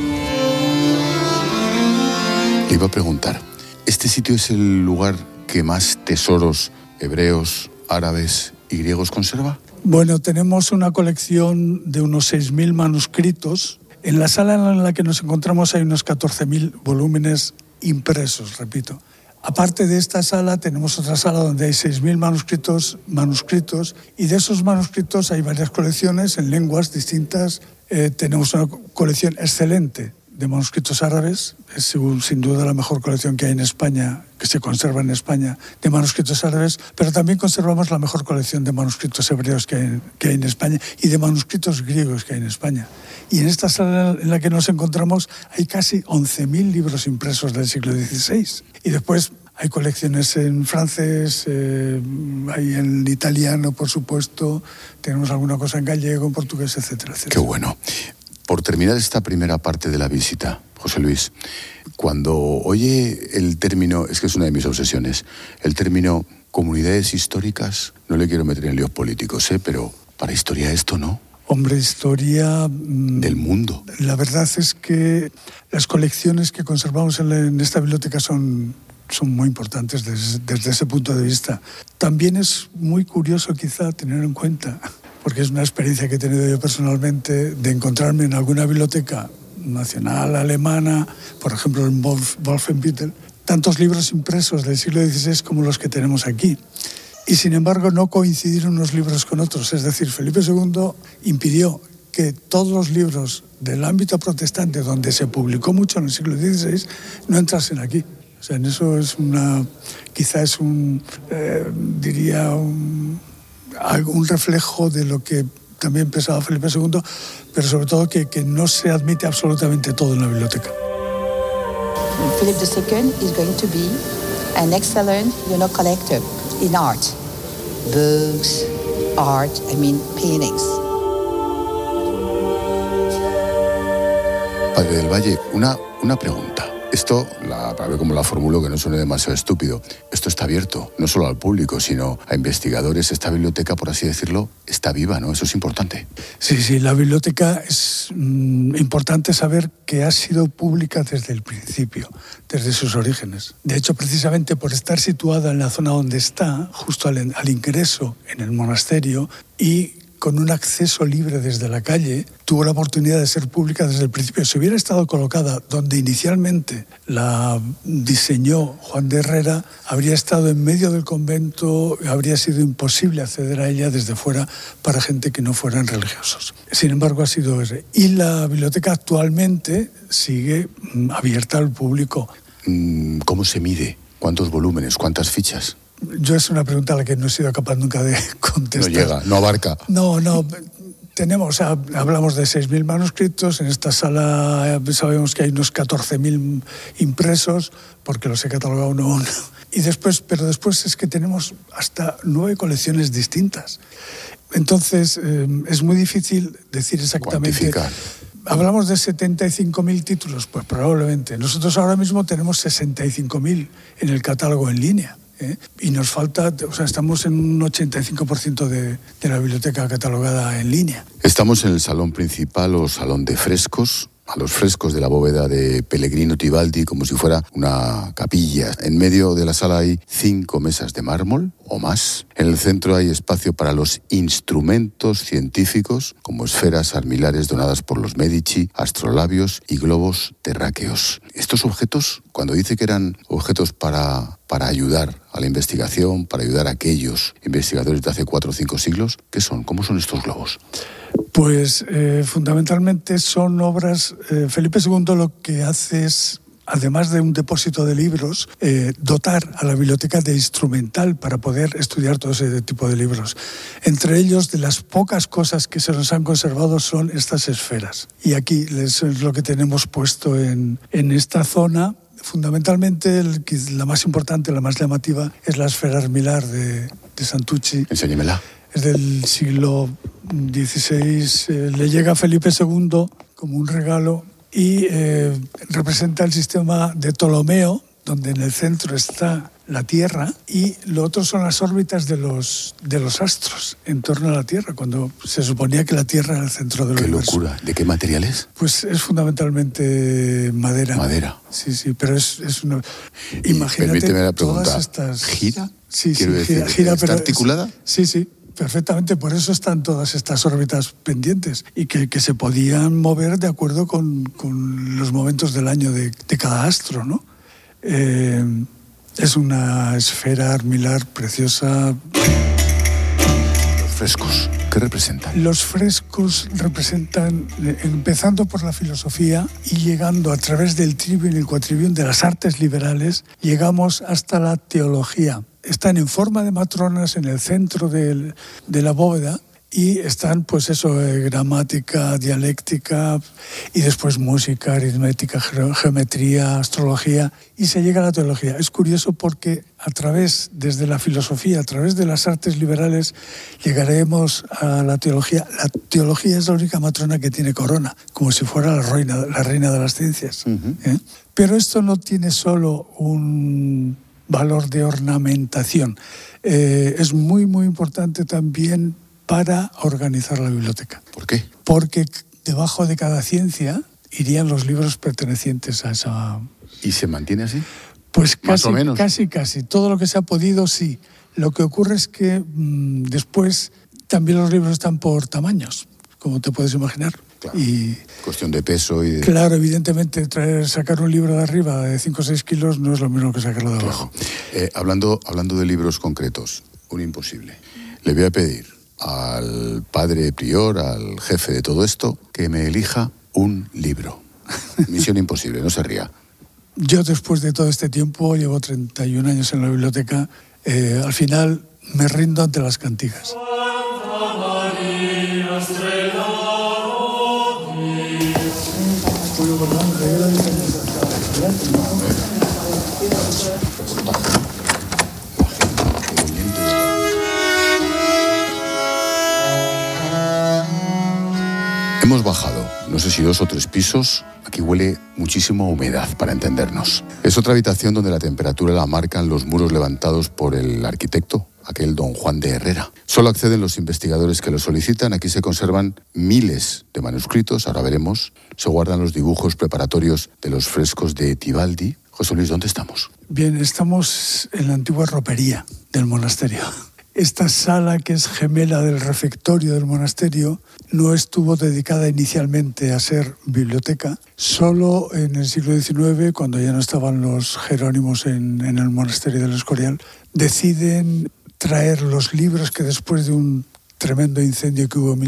Le iba a preguntar, ¿este sitio es el lugar que más tesoros hebreos, árabes y griegos conserva? Bueno, tenemos una colección de unos 6.000 manuscritos. En la sala en la que nos encontramos hay unos 14.000 volúmenes impresos, repito. Aparte de esta sala, tenemos otra sala donde hay 6.000 manuscritos, y de esos manuscritos hay varias colecciones en lenguas distintas. Tenemos una colección excelente de manuscritos árabes, es sin duda la mejor colección que hay en España, que se conserva en España, de manuscritos árabes, pero también conservamos la mejor colección de manuscritos hebreos que hay en España y de manuscritos griegos que hay en España. Y en esta sala en la que nos encontramos hay casi 11.000 libros impresos del siglo XVI. Y después hay colecciones en francés, hay en italiano, por supuesto, tenemos alguna cosa en gallego, en portugués, etcétera, etcétera. Qué bueno. Por terminar esta primera parte de la visita, José Luis, cuando oye el término, es que es una de mis obsesiones, el término comunidades históricas, no le quiero meter en líos políticos, pero para historia esto, ¿no? Hombre, historia del mundo. La verdad es que las colecciones que conservamos en esta biblioteca son muy importantes desde ese punto de vista. También es muy curioso quizá tener en cuenta, porque es una experiencia que he tenido yo personalmente, de encontrarme en alguna biblioteca nacional alemana, por ejemplo en Wolfenbüttel, tantos libros impresos del siglo XVI como los que tenemos aquí. Y sin embargo no coincidir unos libros con otros. Es decir, Felipe II impidió que todos los libros del ámbito protestante, donde se publicó mucho en el siglo XVI, no entrasen aquí. O sea, en eso es quizá es un reflejo de lo que también pensaba Felipe II, pero sobre todo que no se admite absolutamente todo en la biblioteca. Philip II is going to be an excellent, collector in art, books, paintings. Padre del Valle, una pregunta. Esto, para ver cómo la formulo, que no suene demasiado estúpido, esto está abierto, no solo al público, sino a investigadores. Esta biblioteca, por así decirlo, está viva, ¿no? Eso es importante. Sí, la biblioteca es importante saber que ha sido pública desde el principio, desde sus orígenes. De hecho, precisamente por estar situada en la zona donde está, justo al ingreso en el monasterio, y con un acceso libre desde la calle, tuvo la oportunidad de ser pública desde el principio. Si hubiera estado colocada donde inicialmente la diseñó Juan de Herrera, habría estado en medio del convento, habría sido imposible acceder a ella desde fuera para gente que no fueran religiosos. Sin embargo, ha sido ese. Y la biblioteca actualmente sigue abierta al público. ¿Cómo se mide? ¿Cuántos volúmenes? ¿Cuántas fichas? Yo es una pregunta a la que no he sido capaz nunca de contestar. No llega, no abarca. No, tenemos, hablamos de 6.000 manuscritos, en esta sala sabemos que hay unos 14.000 impresos, porque los he catalogado uno a uno. Pero después es que tenemos hasta 9 colecciones distintas. Entonces, es muy difícil decir exactamente. Cuantificar. Hablamos de 75.000 títulos, pues probablemente. Nosotros ahora mismo tenemos 65.000 en el catálogo en línea. Y nos falta, estamos en un 85% de la biblioteca catalogada en línea. Estamos en el salón principal o salón de frescos, a los frescos de la bóveda de Pellegrino Tibaldi, como si fuera una capilla. En medio de la sala hay 5 mesas de mármol o más. En el centro hay espacio para los instrumentos científicos, como esferas armilares donadas por los Medici, astrolabios y globos terráqueos. Estos objetos, cuando dice que eran objetos para ayudar a la investigación, para ayudar a aquellos investigadores de hace 4 o 5 siglos, ¿qué son? ¿Cómo son estos globos? Pues fundamentalmente son obras. Felipe II lo que hace es, además de un depósito de libros, dotar a la biblioteca de instrumental para poder estudiar todo ese tipo de libros. Entre ellos, de las pocas cosas que se nos han conservado son estas esferas. Y aquí es lo que tenemos puesto en esta zona. Fundamentalmente, la más importante, la más llamativa, es la esfera armilar de Santucci. Enséñemela. Es del siglo XVI, le llega a Felipe II como un regalo y representa el sistema de Ptolomeo, donde en el centro está la Tierra y lo otro son las órbitas de los astros en torno a la Tierra, cuando se suponía que la Tierra era el centro del universo. ¡Qué locura! ¿De qué material es? Pues es fundamentalmente madera. ¿Madera? Sí, pero es una... Imagínate, permíteme la pregunta, todas estas... ¿gira? Sí, quiero decir, gira, ¿está pero articulada? Sí. perfectamente, por eso están todas estas órbitas pendientes y que se podían mover de acuerdo con los momentos del año de cada astro, ¿no? Es una esfera armilar preciosa. Los frescos, ¿qué representan? Los frescos representan, empezando por la filosofía y llegando a través del trivium y el quadrivium de las artes liberales, llegamos hasta la teología. Están en forma de matronas en el centro de la bóveda y están, pues eso, gramática, dialéctica y después música, aritmética, geometría, astrología y se llega a la teología. Es curioso porque desde la filosofía, a través de las artes liberales, llegaremos a la teología. La teología es la única matrona que tiene corona, como si fuera la reina de las ciencias. Pero esto no tiene solo un valor de ornamentación. Es muy, muy importante también para organizar la biblioteca. ¿Por qué? Porque debajo de cada ciencia irían los libros pertenecientes a esa... ¿Y se mantiene así? Pues más o menos. Casi. Todo lo que se ha podido, sí. Lo que ocurre es que después también los libros están por tamaños, como te puedes imaginar. Claro. Y cuestión de peso y de... Claro, evidentemente, sacar un libro de arriba de 5 o 6 kilos no es lo mismo que sacarlo de abajo. Hablando de libros concretos, un imposible. Le voy a pedir al padre prior, al jefe de todo esto, que me elija un libro. Misión imposible, no se ría. Yo, después de todo este tiempo, llevo 31 años en la biblioteca, al final me rindo ante las cantigas. Hemos bajado, no sé si 2 o 3 pisos. Aquí huele muchísimo a humedad, para entendernos. Es otra habitación donde la temperatura la marcan los muros levantados por el arquitecto, aquel don Juan de Herrera. Solo acceden los investigadores que lo solicitan. Aquí se conservan miles de manuscritos, ahora veremos. Se guardan los dibujos preparatorios de los frescos de Tibaldi. José Luis, ¿dónde estamos? Bien, estamos en la antigua ropería del monasterio. Esta sala, que es gemela del refectorio del monasterio, no estuvo dedicada inicialmente a ser biblioteca. Solo en el siglo XIX, cuando ya no estaban los jerónimos en el monasterio del Escorial, deciden traer los libros que después de un tremendo incendio que hubo en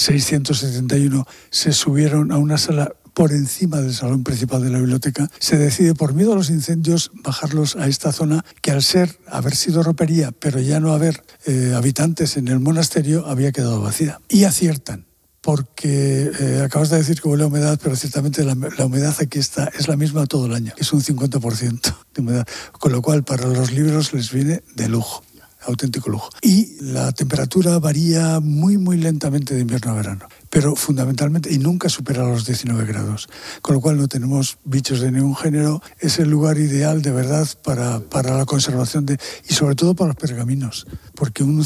1671 se subieron a una sala por encima del salón principal de la biblioteca. Se decide, por miedo a los incendios, bajarlos a esta zona que, al haber sido ropería, pero ya no haber habitantes en el monasterio, había quedado vacía. Y aciertan, porque acabas de decir que huele a humedad, pero ciertamente la humedad aquí es la misma todo el año. Es un 50% de humedad, con lo cual para los libros les viene de lujo. Auténtico lujo. Y la temperatura varía muy, muy lentamente de invierno a verano, pero fundamentalmente, y nunca supera los 19 grados, con lo cual no tenemos bichos de ningún género. Es el lugar ideal, de verdad, para la conservación y sobre todo para los pergaminos, porque un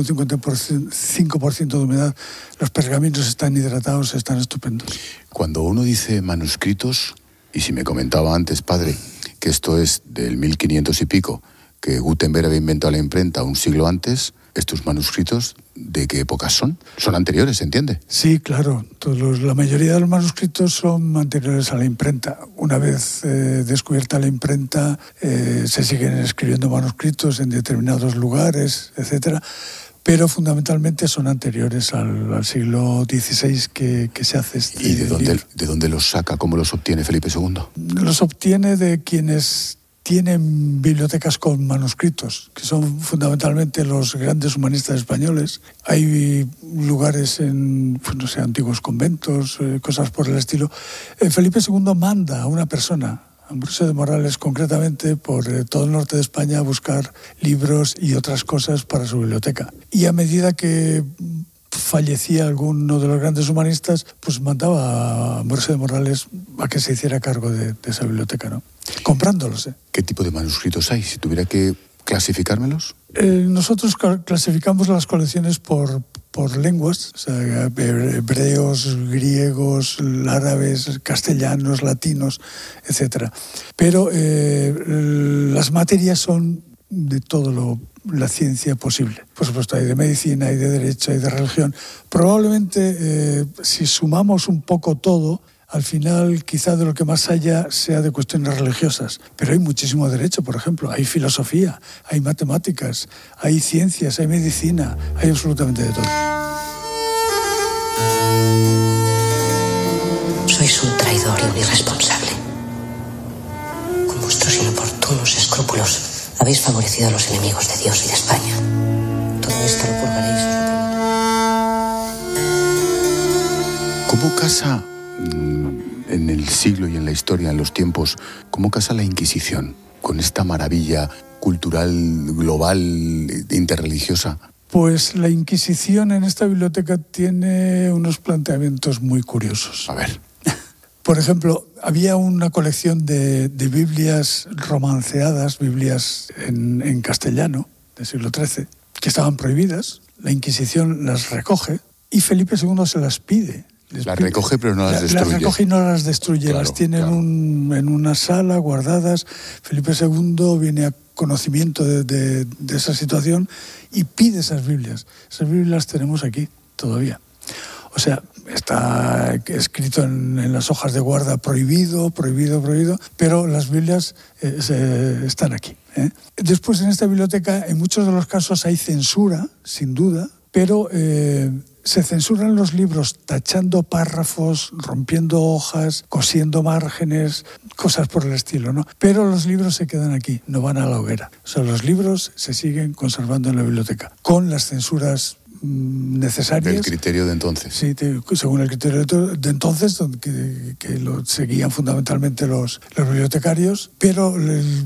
55% de humedad, los pergaminos están hidratados, están estupendos. Cuando uno dice manuscritos, y si me comentaba antes, padre, que esto es del 1500 y pico, que Gutenberg había inventado la imprenta un siglo antes, ¿estos manuscritos de qué época son? Son anteriores, ¿se entiende? Sí, claro. La mayoría de los manuscritos son anteriores a la imprenta. Una vez descubierta la imprenta, se siguen escribiendo manuscritos en determinados lugares, etcétera, pero fundamentalmente son anteriores al siglo XVI que se hace este. ¿Y de dónde los saca? ¿Cómo los obtiene Felipe II? Los obtiene de quienes tienen bibliotecas con manuscritos, que son fundamentalmente los grandes humanistas españoles. Hay lugares en, antiguos conventos, cosas por el estilo. Felipe II manda a una persona, Ambrosio de Morales concretamente, por todo el norte de España a buscar libros y otras cosas para su biblioteca. Y a medida que fallecía alguno de los grandes humanistas, pues mandaba a Ambrosio de Morales a que se hiciera cargo de esa biblioteca, ¿no? Comprándolos. ¿Qué tipo de manuscritos hay? Si tuviera que clasificármelos. Nosotros clasificamos las colecciones por lenguas, o sea, hebreos, griegos, árabes, castellanos, latinos, etc. Pero las materias son de todo la ciencia posible. Por supuesto, hay de medicina, hay de derecho, hay de religión. Probablemente, si sumamos un poco todo, al final quizá de lo que más haya sea de cuestiones religiosas. Pero hay muchísimo derecho, por ejemplo. Hay filosofía, hay matemáticas, hay ciencias, hay medicina, hay absolutamente de todo. Sois un traidor y un irresponsable. Con vuestros inoportunos escrúpulos habéis favorecido a los enemigos de Dios y de España. Todo esto lo purgaréis, os lo prometo. ¿Cómo casa en el siglo y en la historia, en los tiempos, cómo casa la Inquisición con esta maravilla cultural, global, interreligiosa? Pues la Inquisición en esta biblioteca tiene unos planteamientos muy curiosos. A ver. Por ejemplo, había una colección de Biblias romanceadas, Biblias en castellano del siglo XIII, que estaban prohibidas. La Inquisición las recoge y Felipe II se las pide. Las recoge pero no las destruye. Las recoge y no las destruye, claro, las tiene en una sala guardadas. Felipe II viene a conocimiento de esa situación y pide esas Biblias. Esas Biblias las tenemos aquí todavía. O sea, está escrito en las hojas de guarda prohibido, pero las Biblias están aquí. Después, en esta biblioteca, en muchos de los casos hay censura, sin duda, pero se censuran los libros tachando párrafos, rompiendo hojas, cosiendo márgenes, cosas por el estilo, ¿no? Pero los libros se quedan aquí, no van a la hoguera. O sea, los libros se siguen conservando en la biblioteca, con las censuras necesarias. Del criterio de entonces. Sí, según el criterio de entonces, que lo seguían fundamentalmente los bibliotecarios, pero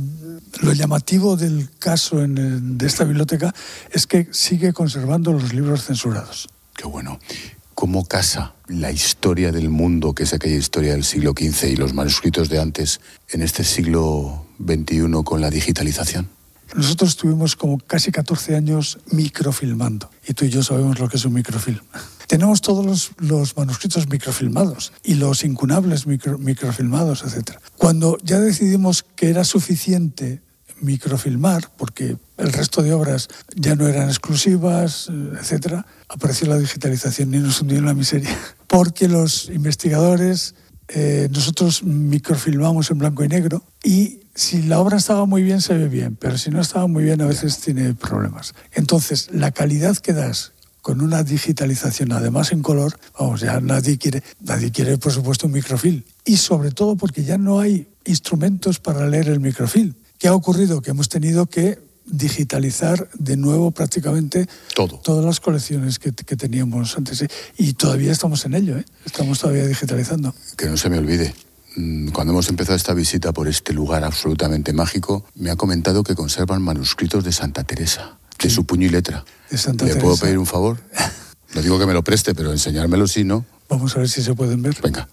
lo llamativo del caso de esta biblioteca es que sigue conservando los libros censurados. Qué bueno. ¿Cómo casa la historia del mundo, que es aquella historia del siglo XV y los manuscritos de antes, en este siglo XXI con la digitalización? Nosotros estuvimos como casi 14 años microfilmando, y tú y yo sabemos lo que es un microfilm. Tenemos todos los manuscritos microfilmados y los incunables microfilmados, etc. Cuando ya decidimos que era suficiente microfilmar, porque el resto de obras ya no eran exclusivas, etc., apareció la digitalización y nos hundió en la miseria. Porque los investigadores, nosotros microfilmamos en blanco y negro, y si la obra estaba muy bien, se ve bien, pero si no estaba muy bien, a veces tiene problemas. Entonces, la calidad que das con una digitalización, además en color, vamos, ya nadie quiere, por supuesto, un microfilm. Y sobre todo porque ya no hay instrumentos para leer el microfilm. ¿Qué ha ocurrido? Que hemos tenido que digitalizar de nuevo prácticamente todas las colecciones que teníamos antes. Y todavía estamos en ello, estamos todavía digitalizando. Que no se me olvide. Cuando hemos empezado esta visita por este lugar absolutamente mágico, me ha comentado que conservan manuscritos de Santa Teresa, de su puño y letra. ¿Le puedo pedir un favor? No digo que me lo preste, pero enseñármelo sí, ¿no? Vamos a ver si se pueden ver. Venga.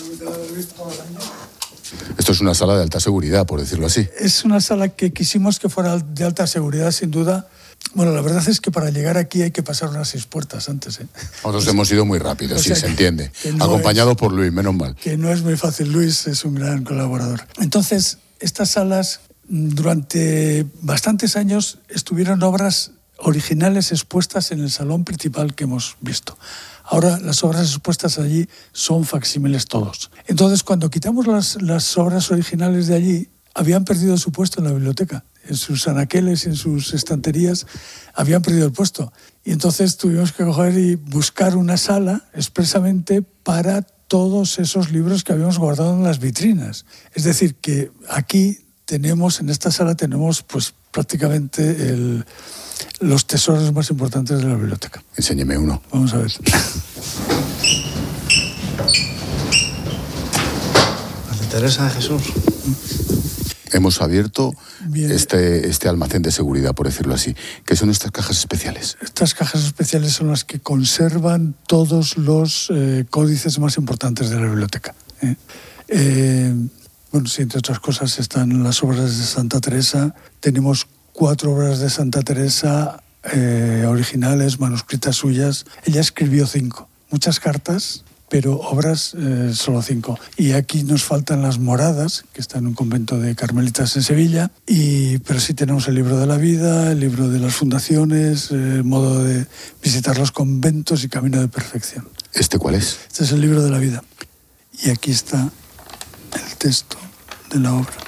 Esto es una sala de alta seguridad, por decirlo así. Es una sala que quisimos que fuera de alta seguridad, sin duda. Bueno, la verdad es que para llegar aquí hay que pasar unas 6 puertas antes. Nosotros hemos ido muy rápido, sí, se entiende. No acompañado por Luis, menos mal. Que no es muy fácil. Luis es un gran colaborador. Entonces, estas salas, durante bastantes años, estuvieron obras originales expuestas en el salón principal que hemos visto. Ahora las obras expuestas allí son facsímiles todos. Entonces, cuando quitamos las obras originales de allí, habían perdido su puesto en la biblioteca. En sus anaqueles y en sus estanterías habían perdido el puesto. Y entonces tuvimos que coger y buscar una sala expresamente para todos esos libros que habíamos guardado en las vitrinas. Es decir, que aquí en esta sala tenemos pues prácticamente los tesoros más importantes de la biblioteca. Enséñeme uno. Vamos a ver. Santa Teresa de Jesús. Hemos abierto este almacén de seguridad, por decirlo así. ¿Qué son estas cajas especiales? Estas cajas especiales son las que conservan todos los códices más importantes de la biblioteca. Bueno, sí, entre otras cosas están las obras de Santa Teresa. Tenemos 4 obras de Santa Teresa originales, manuscritas suyas. Ella escribió 5. Muchas cartas pero obras solo 5. Y aquí nos faltan las moradas, que está en un convento de carmelitas en Sevilla, pero sí tenemos el libro de la vida, el libro de las fundaciones, el modo de visitar los conventos y camino de perfección. ¿Este cuál es? Este es el libro de la vida. Y aquí está el texto de la obra.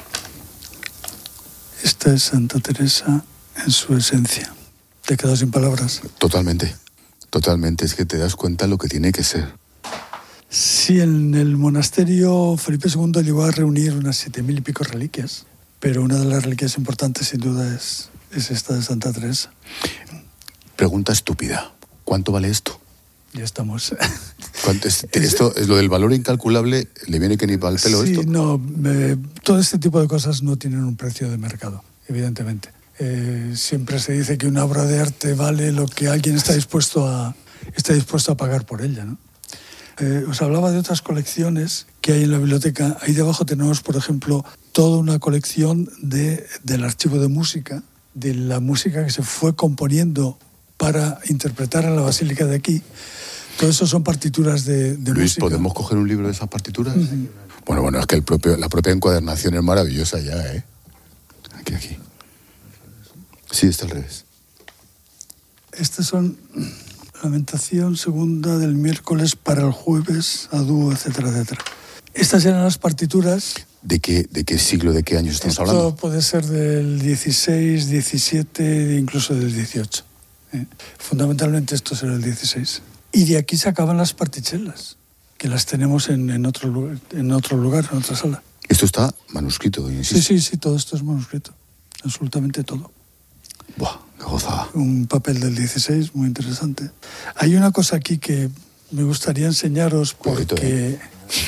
Esta es Santa Teresa en su esencia. ¿Te he quedado sin palabras? Totalmente. Es que te das cuenta lo que tiene que ser. Sí, en el monasterio Felipe II llegó a reunir unas 7.000 y pico reliquias, pero una de las reliquias importantes sin duda es esta de Santa Teresa. Pregunta estúpida. ¿Cuánto vale esto? Ya estamos. Esto es lo del valor incalculable, ¿le viene que ni para el pelo sí, esto? No, todo este tipo de cosas no tienen un precio de mercado, evidentemente. Siempre se dice que una obra de arte vale lo que alguien está dispuesto a pagar por ella, ¿no? Os hablaba de otras colecciones que hay en la biblioteca. Ahí debajo tenemos, por ejemplo, toda una colección del archivo de música, de la música que se fue componiendo para interpretar en la Basílica de aquí. Todo eso son partituras de Luis, música. ¿podemos coger un libro de esas partituras? Uh-huh. Bueno, es que la propia encuadernación es maravillosa ya, ¿eh? Aquí. Sí, está al revés. Estas son Lamentación segunda del miércoles para el jueves, a dúo, etcétera, etcétera. Estas eran las partituras. ¿De qué siglo, de qué años estamos hablando? Esto puede ser del 16, 17, incluso del 18. Fundamentalmente esto será el 16. Y de aquí sacaban las partichelas, que las tenemos en otro lugar, en otra sala. Esto está manuscrito, insisto. Sí, todo esto es manuscrito. Absolutamente todo. Buah, qué gozada. Un papel del 16 muy interesante. Hay una cosa aquí que me gustaría enseñaros porque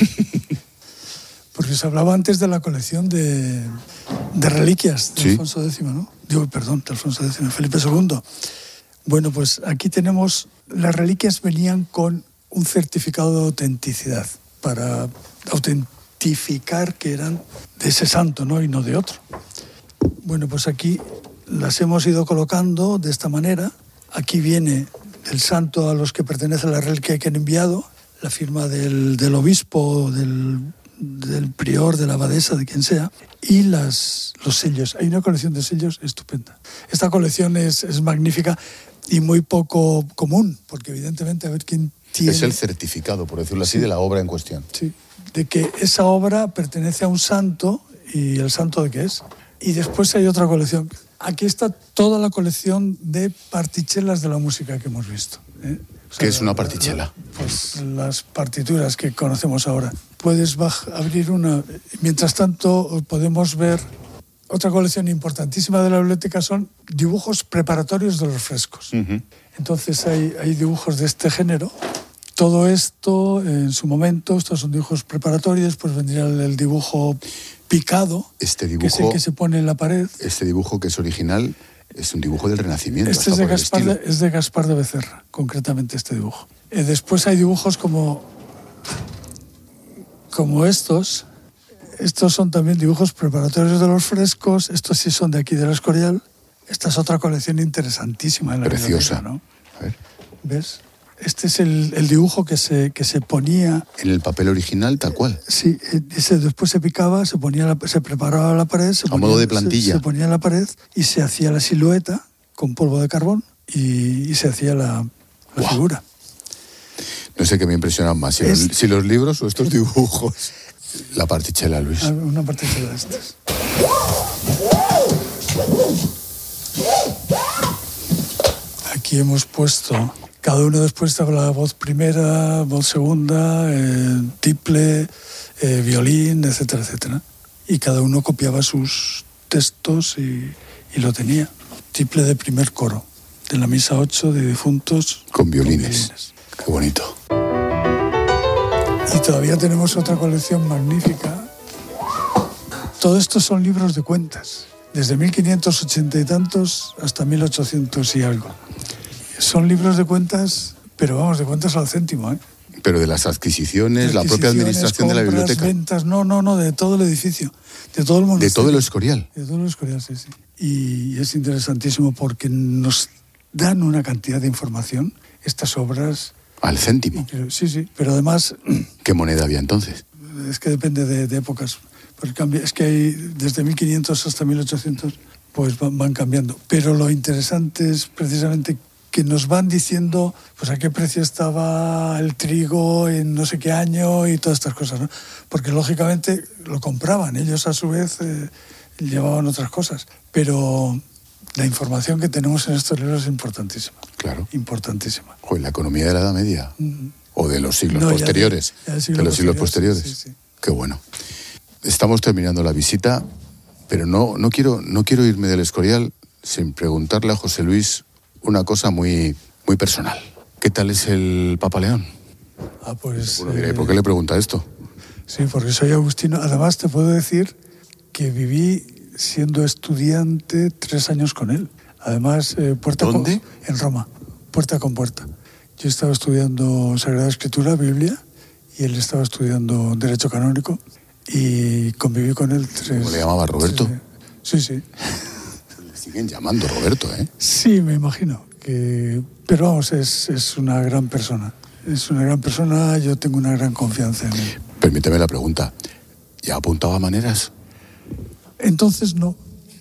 se hablaba antes de la colección de reliquias de Alfonso X, ¿no? De Alfonso X, Felipe II. Bueno, pues aquí tenemos, las reliquias venían con un certificado de autenticidad para autentificar que eran de ese santo, ¿no? Y no de otro. Bueno, pues aquí las hemos ido colocando de esta manera. Aquí viene el santo a los que pertenece la reliquia que han enviado, la firma del obispo, del prior, de la abadesa, de quien sea, y los sellos. Hay una colección de sellos estupenda. Esta colección es magnífica y muy poco común, porque evidentemente a ver quién tiene... Es el certificado, por decirlo así, de la obra en cuestión. Sí, de que esa obra pertenece a un santo, y el santo de qué es. Y después hay otra colección. Aquí está toda la colección de partichelas de la música que hemos visto. ¿Qué es una partichela? Pues las partituras que conocemos ahora. Puedes abrir una. Mientras tanto, podemos ver otra colección importantísima de la biblioteca, son dibujos preparatorios de los frescos. Uh-huh. Entonces hay dibujos de este género. Todo esto, en su momento, estos son dibujos preparatorios, pues vendría el dibujo picado, este dibujo, que es el que se pone en la pared. Este dibujo, que es original, es un dibujo del Renacimiento. Este es de Gaspar de Becerra, concretamente este dibujo. Después hay dibujos como estos. Estos son también dibujos preparatorios de los frescos. Estos sí son de aquí, del Escorial. Esta es otra colección interesantísima en la preciosa, ¿no? A ver. ¿Ves? Este es el dibujo que se ponía... ¿En el papel original, tal cual? Sí, después se picaba, se preparaba la pared... A modo de plantilla. Se ponía en la pared y se hacía la silueta con polvo de carbón y se hacía la figura. No sé qué me impresionan más, si los libros o estos dibujos. La partichela, Luis. Una partichela de estas. Aquí hemos puesto... Cada uno después estaba la voz primera, voz segunda, tiple, violín, etcétera, etcétera. Y cada uno copiaba sus textos y lo tenía. Tiple de primer coro, de la misa 8 de difuntos. Con violines. Qué bonito. Y todavía tenemos otra colección magnífica. Todo esto son libros de cuentas, desde 1580 y tantos hasta 1800 y algo. Son libros de cuentas, pero vamos, de cuentas al céntimo, ¿eh? Pero de las adquisiciones, la propia administración de la biblioteca. Ventas, no, de todo el edificio, de todo el monasterio. De todo el Escorial. De todo el Escorial, sí. Y es interesantísimo porque nos dan una cantidad de información. Estas obras ¿Al céntimo? Sí, pero además... ¿Qué moneda había entonces? Es que depende de épocas. Porque es que hay desde 1500 hasta 1800, pues van cambiando. Pero lo interesante es precisamente que nos van diciendo pues a qué precio estaba el trigo en no sé qué año y todas estas cosas, ¿no? Porque lógicamente lo compraban, ellos a su vez llevaban otras cosas. Pero la información que tenemos en estos libros es importantísima. Claro. Importantísima. La economía de la Edad Media. O de los siglos posteriores. De los siglos posteriores. Sí. Qué bueno. Estamos terminando la visita, pero no quiero irme del Escorial sin preguntarle a José Luis una cosa muy, muy personal. ¿Qué tal es el Papa León? Pues... Uno dirá, ¿por qué le pregunta esto? Sí, porque soy agustino. Además, te puedo decir que viví siendo estudiante 3 años con él. Además, ¿Dónde? En Roma, puerta con puerta. Yo estaba estudiando Sagrada Escritura, Biblia, y él estaba estudiando Derecho Canónico, y conviví con él 3... ¿Cómo le llamaba, Roberto? Sí. Le siguen llamando Roberto, ¿eh? Sí, me imagino. Pero vamos, es una gran persona. Es una gran persona, yo tengo una gran confianza en él. Permíteme la pregunta. ¿Ya apuntaba maneras? Entonces no.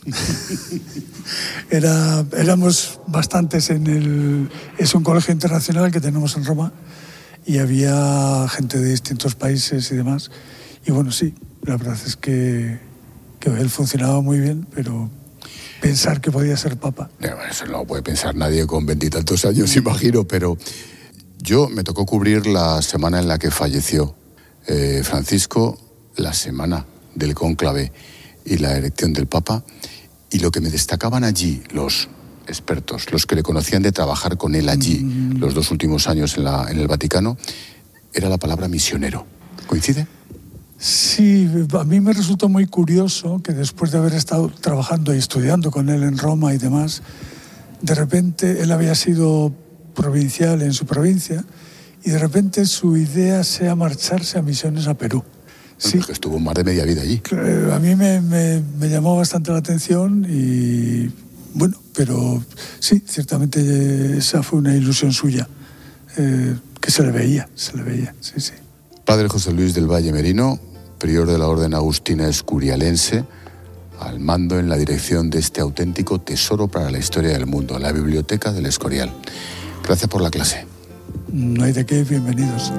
Éramos bastantes es un colegio internacional que tenemos en Roma y había gente de distintos países y demás. Y bueno, sí, la verdad es que él funcionaba muy bien, pero pensar que podía ser papa. Eso no puede pensar nadie con 20 y tantos años, imagino, pero yo me tocó cubrir la semana en la que falleció Francisco, la semana del cónclave y la elección del Papa, y lo que me destacaban allí los expertos, los que le conocían de trabajar con él allí los 2 últimos años en el Vaticano, era la palabra misionero. ¿Coincide? Sí, a mí me resultó muy curioso que después de haber estado trabajando y estudiando con él en Roma y demás, de repente él había sido provincial en su provincia y de repente su idea sea marcharse a misiones a Perú. Sí. Que estuvo más de media vida allí. A mí me llamó bastante la atención y bueno, pero sí, ciertamente esa fue una ilusión suya, que se le veía, sí. Padre José Luis del Valle Merino, prior de la Orden Agustina Escurialense, al mando en la dirección de este auténtico tesoro para la historia del mundo, la Biblioteca del Escorial. Gracias por la clase. No hay de qué, bienvenidos.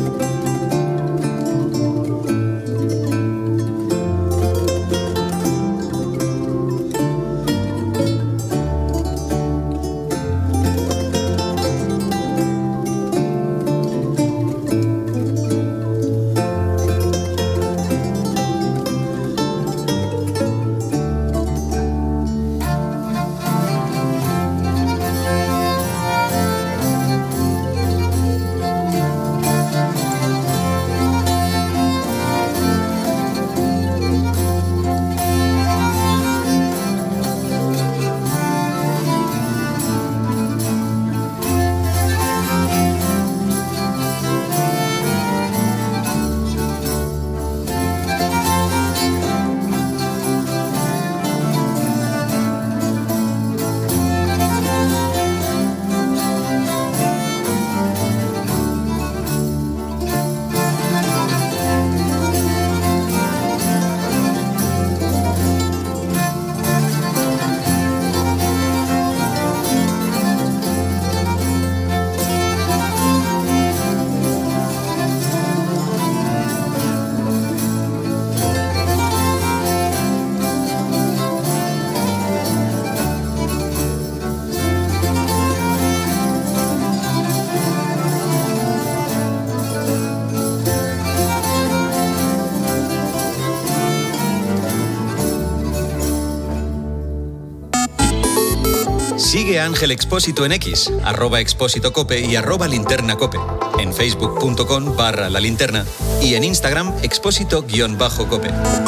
Sigue a Ángel Expósito en X, @expósitocope y @linternacope, en facebook.com/lalinterna y en Instagram expósito_cope.